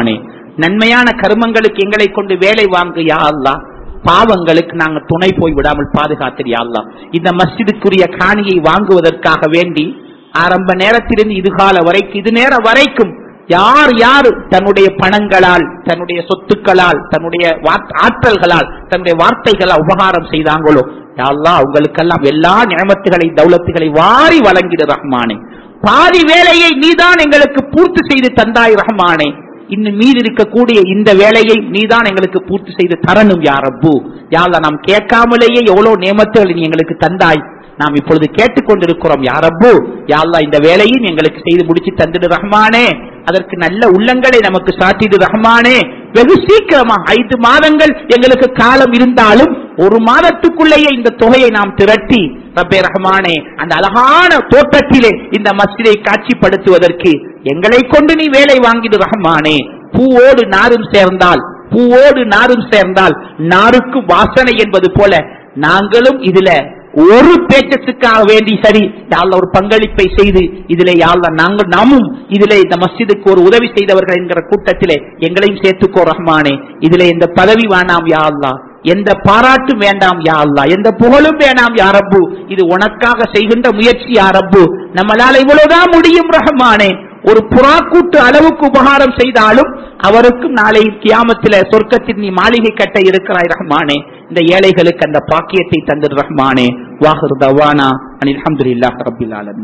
நன்மையான கர்மங்களுக்கு எங்களை கொண்டு வேலை வாங்கு யா அல்லாஹ். பாவங்களுக்கு நாங்க துணை போய் விடாமல் பாதுகாத்திரு யா அல்லாஹ். இந்த மஸ்ஜிதுக்குரிய காணியை வாங்குவதற்காக வேண்டி ஆரம்ப நேரத்திலிருந்து இதுகால வரைக்கும் இது நேரம் வரைக்கும் யார் யார் தன்னுடைய பணங்களால், தன்னுடைய சொத்துக்களால், தன்னுடைய ஆற்றல்களால், தன்னுடைய வார்த்தைகளால் உபகாரம் செய்தாங்களோ யா அல்லாஹ் அவங்களுக்கெல்லாம் எல்லா நியமத்துகளை தௌலத்துகளை வாரி வழங்கிடு ரஹ்மானே. பாதி வேலையை நீதான் எங்களுக்கு பூர்த்தி செய்து தந்தாய் ரஹ்மானே. இன்னும் மீது இருக்கக்கூடிய இந்த வேலையை நீதான் எங்களுக்கு பூர்த்தி செய்து தரணும் யா ரப்பு. யா அல்லாஹ் நாம் கேட்காமலேயே எவ்வளவு நியமத்துகளை நீ எங்களுக்கு தந்தாய், நாம் இப்பொழுது கேட்டுக்கொண்டிருக்கிறோம் யா ரப்பு. யா அல்லாஹ் இந்த வேலையும் எங்களுக்கு செய்து முடிச்சு தந்துடு ரஹ்மானே. அதற்கு நல்ல உள்ளங்களை நமக்கு சாட்டிடு ரஹ்மானே. வெகு சீக்கிரமா ஐந்து மாதங்கள் எங்களுக்கு காலம் இருந்தாலும் ஒரு மாதத்துக்குள்ளேயே இந்த தொகையை நாம் திரட்டி ரப்பே ரஹ்மானே அந்த அழகான தோட்டத்திலே இந்த மஸ்ஜிதை காட்சிப்படுத்துவதற்கு எங்களை கொண்டு நீ வேலை வாங்கிடு ரஹ்மானே. பூவோடு நாரும் சேர்ந்தால் பூவோடு நாரும் சேர்ந்தால் நாருக்கு வாசனை என்பது போல நாங்களும் இதுல ஒரு பேச்சத்துக்காக வேண்டி சரி யாழ்லா ஒரு பங்களிப்பை செய்து இதிலே யாழ்லா நாங்கள் நாமும் இதிலே இந்த மஸ்ஜிதுக்கு ஒரு உதவி செய்தவர்கள் என்கிற கூட்டத்திலே எங்களையும் சேர்த்துக்கோ ரஹ்மானே. இதிலே எந்த பதவி வேண்டாம் யா அல்லாஹ், எந்த பாராட்டும் வேண்டாம் யா அல்லாஹ், எந்த புகழும் வேண்டாம் யா ரப்பு. இது உனக்காக செய்கின்ற முயற்சி யா ரப்பு. நம்மளால இவ்வளவுதான் முடியும் ரஹ்மானே. ஒரு புறாக்கூட்டு அளவுக்கு உபகாரம் செய்தாலும் அவருக்கும் நாளை கியாமத்தில சொர்க்கத்தில் நீ மாளிகை கட்ட இருக்கிறாய் ரஹ்மானே. இந்த ஏழைகளுக்கு அந்த பாக்கியத்தை தந்தது ரஹ்மானே. வாஹிர் தவானா அனில் ஹம்துலில்லாஹி ரப்பில் ஆலமீன்.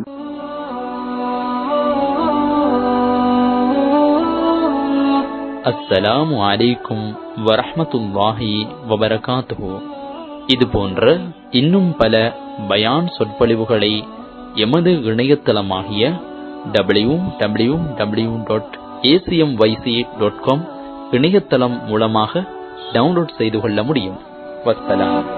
அஸ்ஸலாமு அலைக்கும் வரஹ்மத்துல்லாஹி வபரகாத்துஹு. இது போன்ற இன்னும் பல பயான் சொற்பொழிவுகளை எமது இணையதளமாகிய W W W dot A C M Y C dot com இணையதளம் மூலமாக டவுன்லோட் செய்து கொள்ள முடியும். வஸ்ஸலாம்.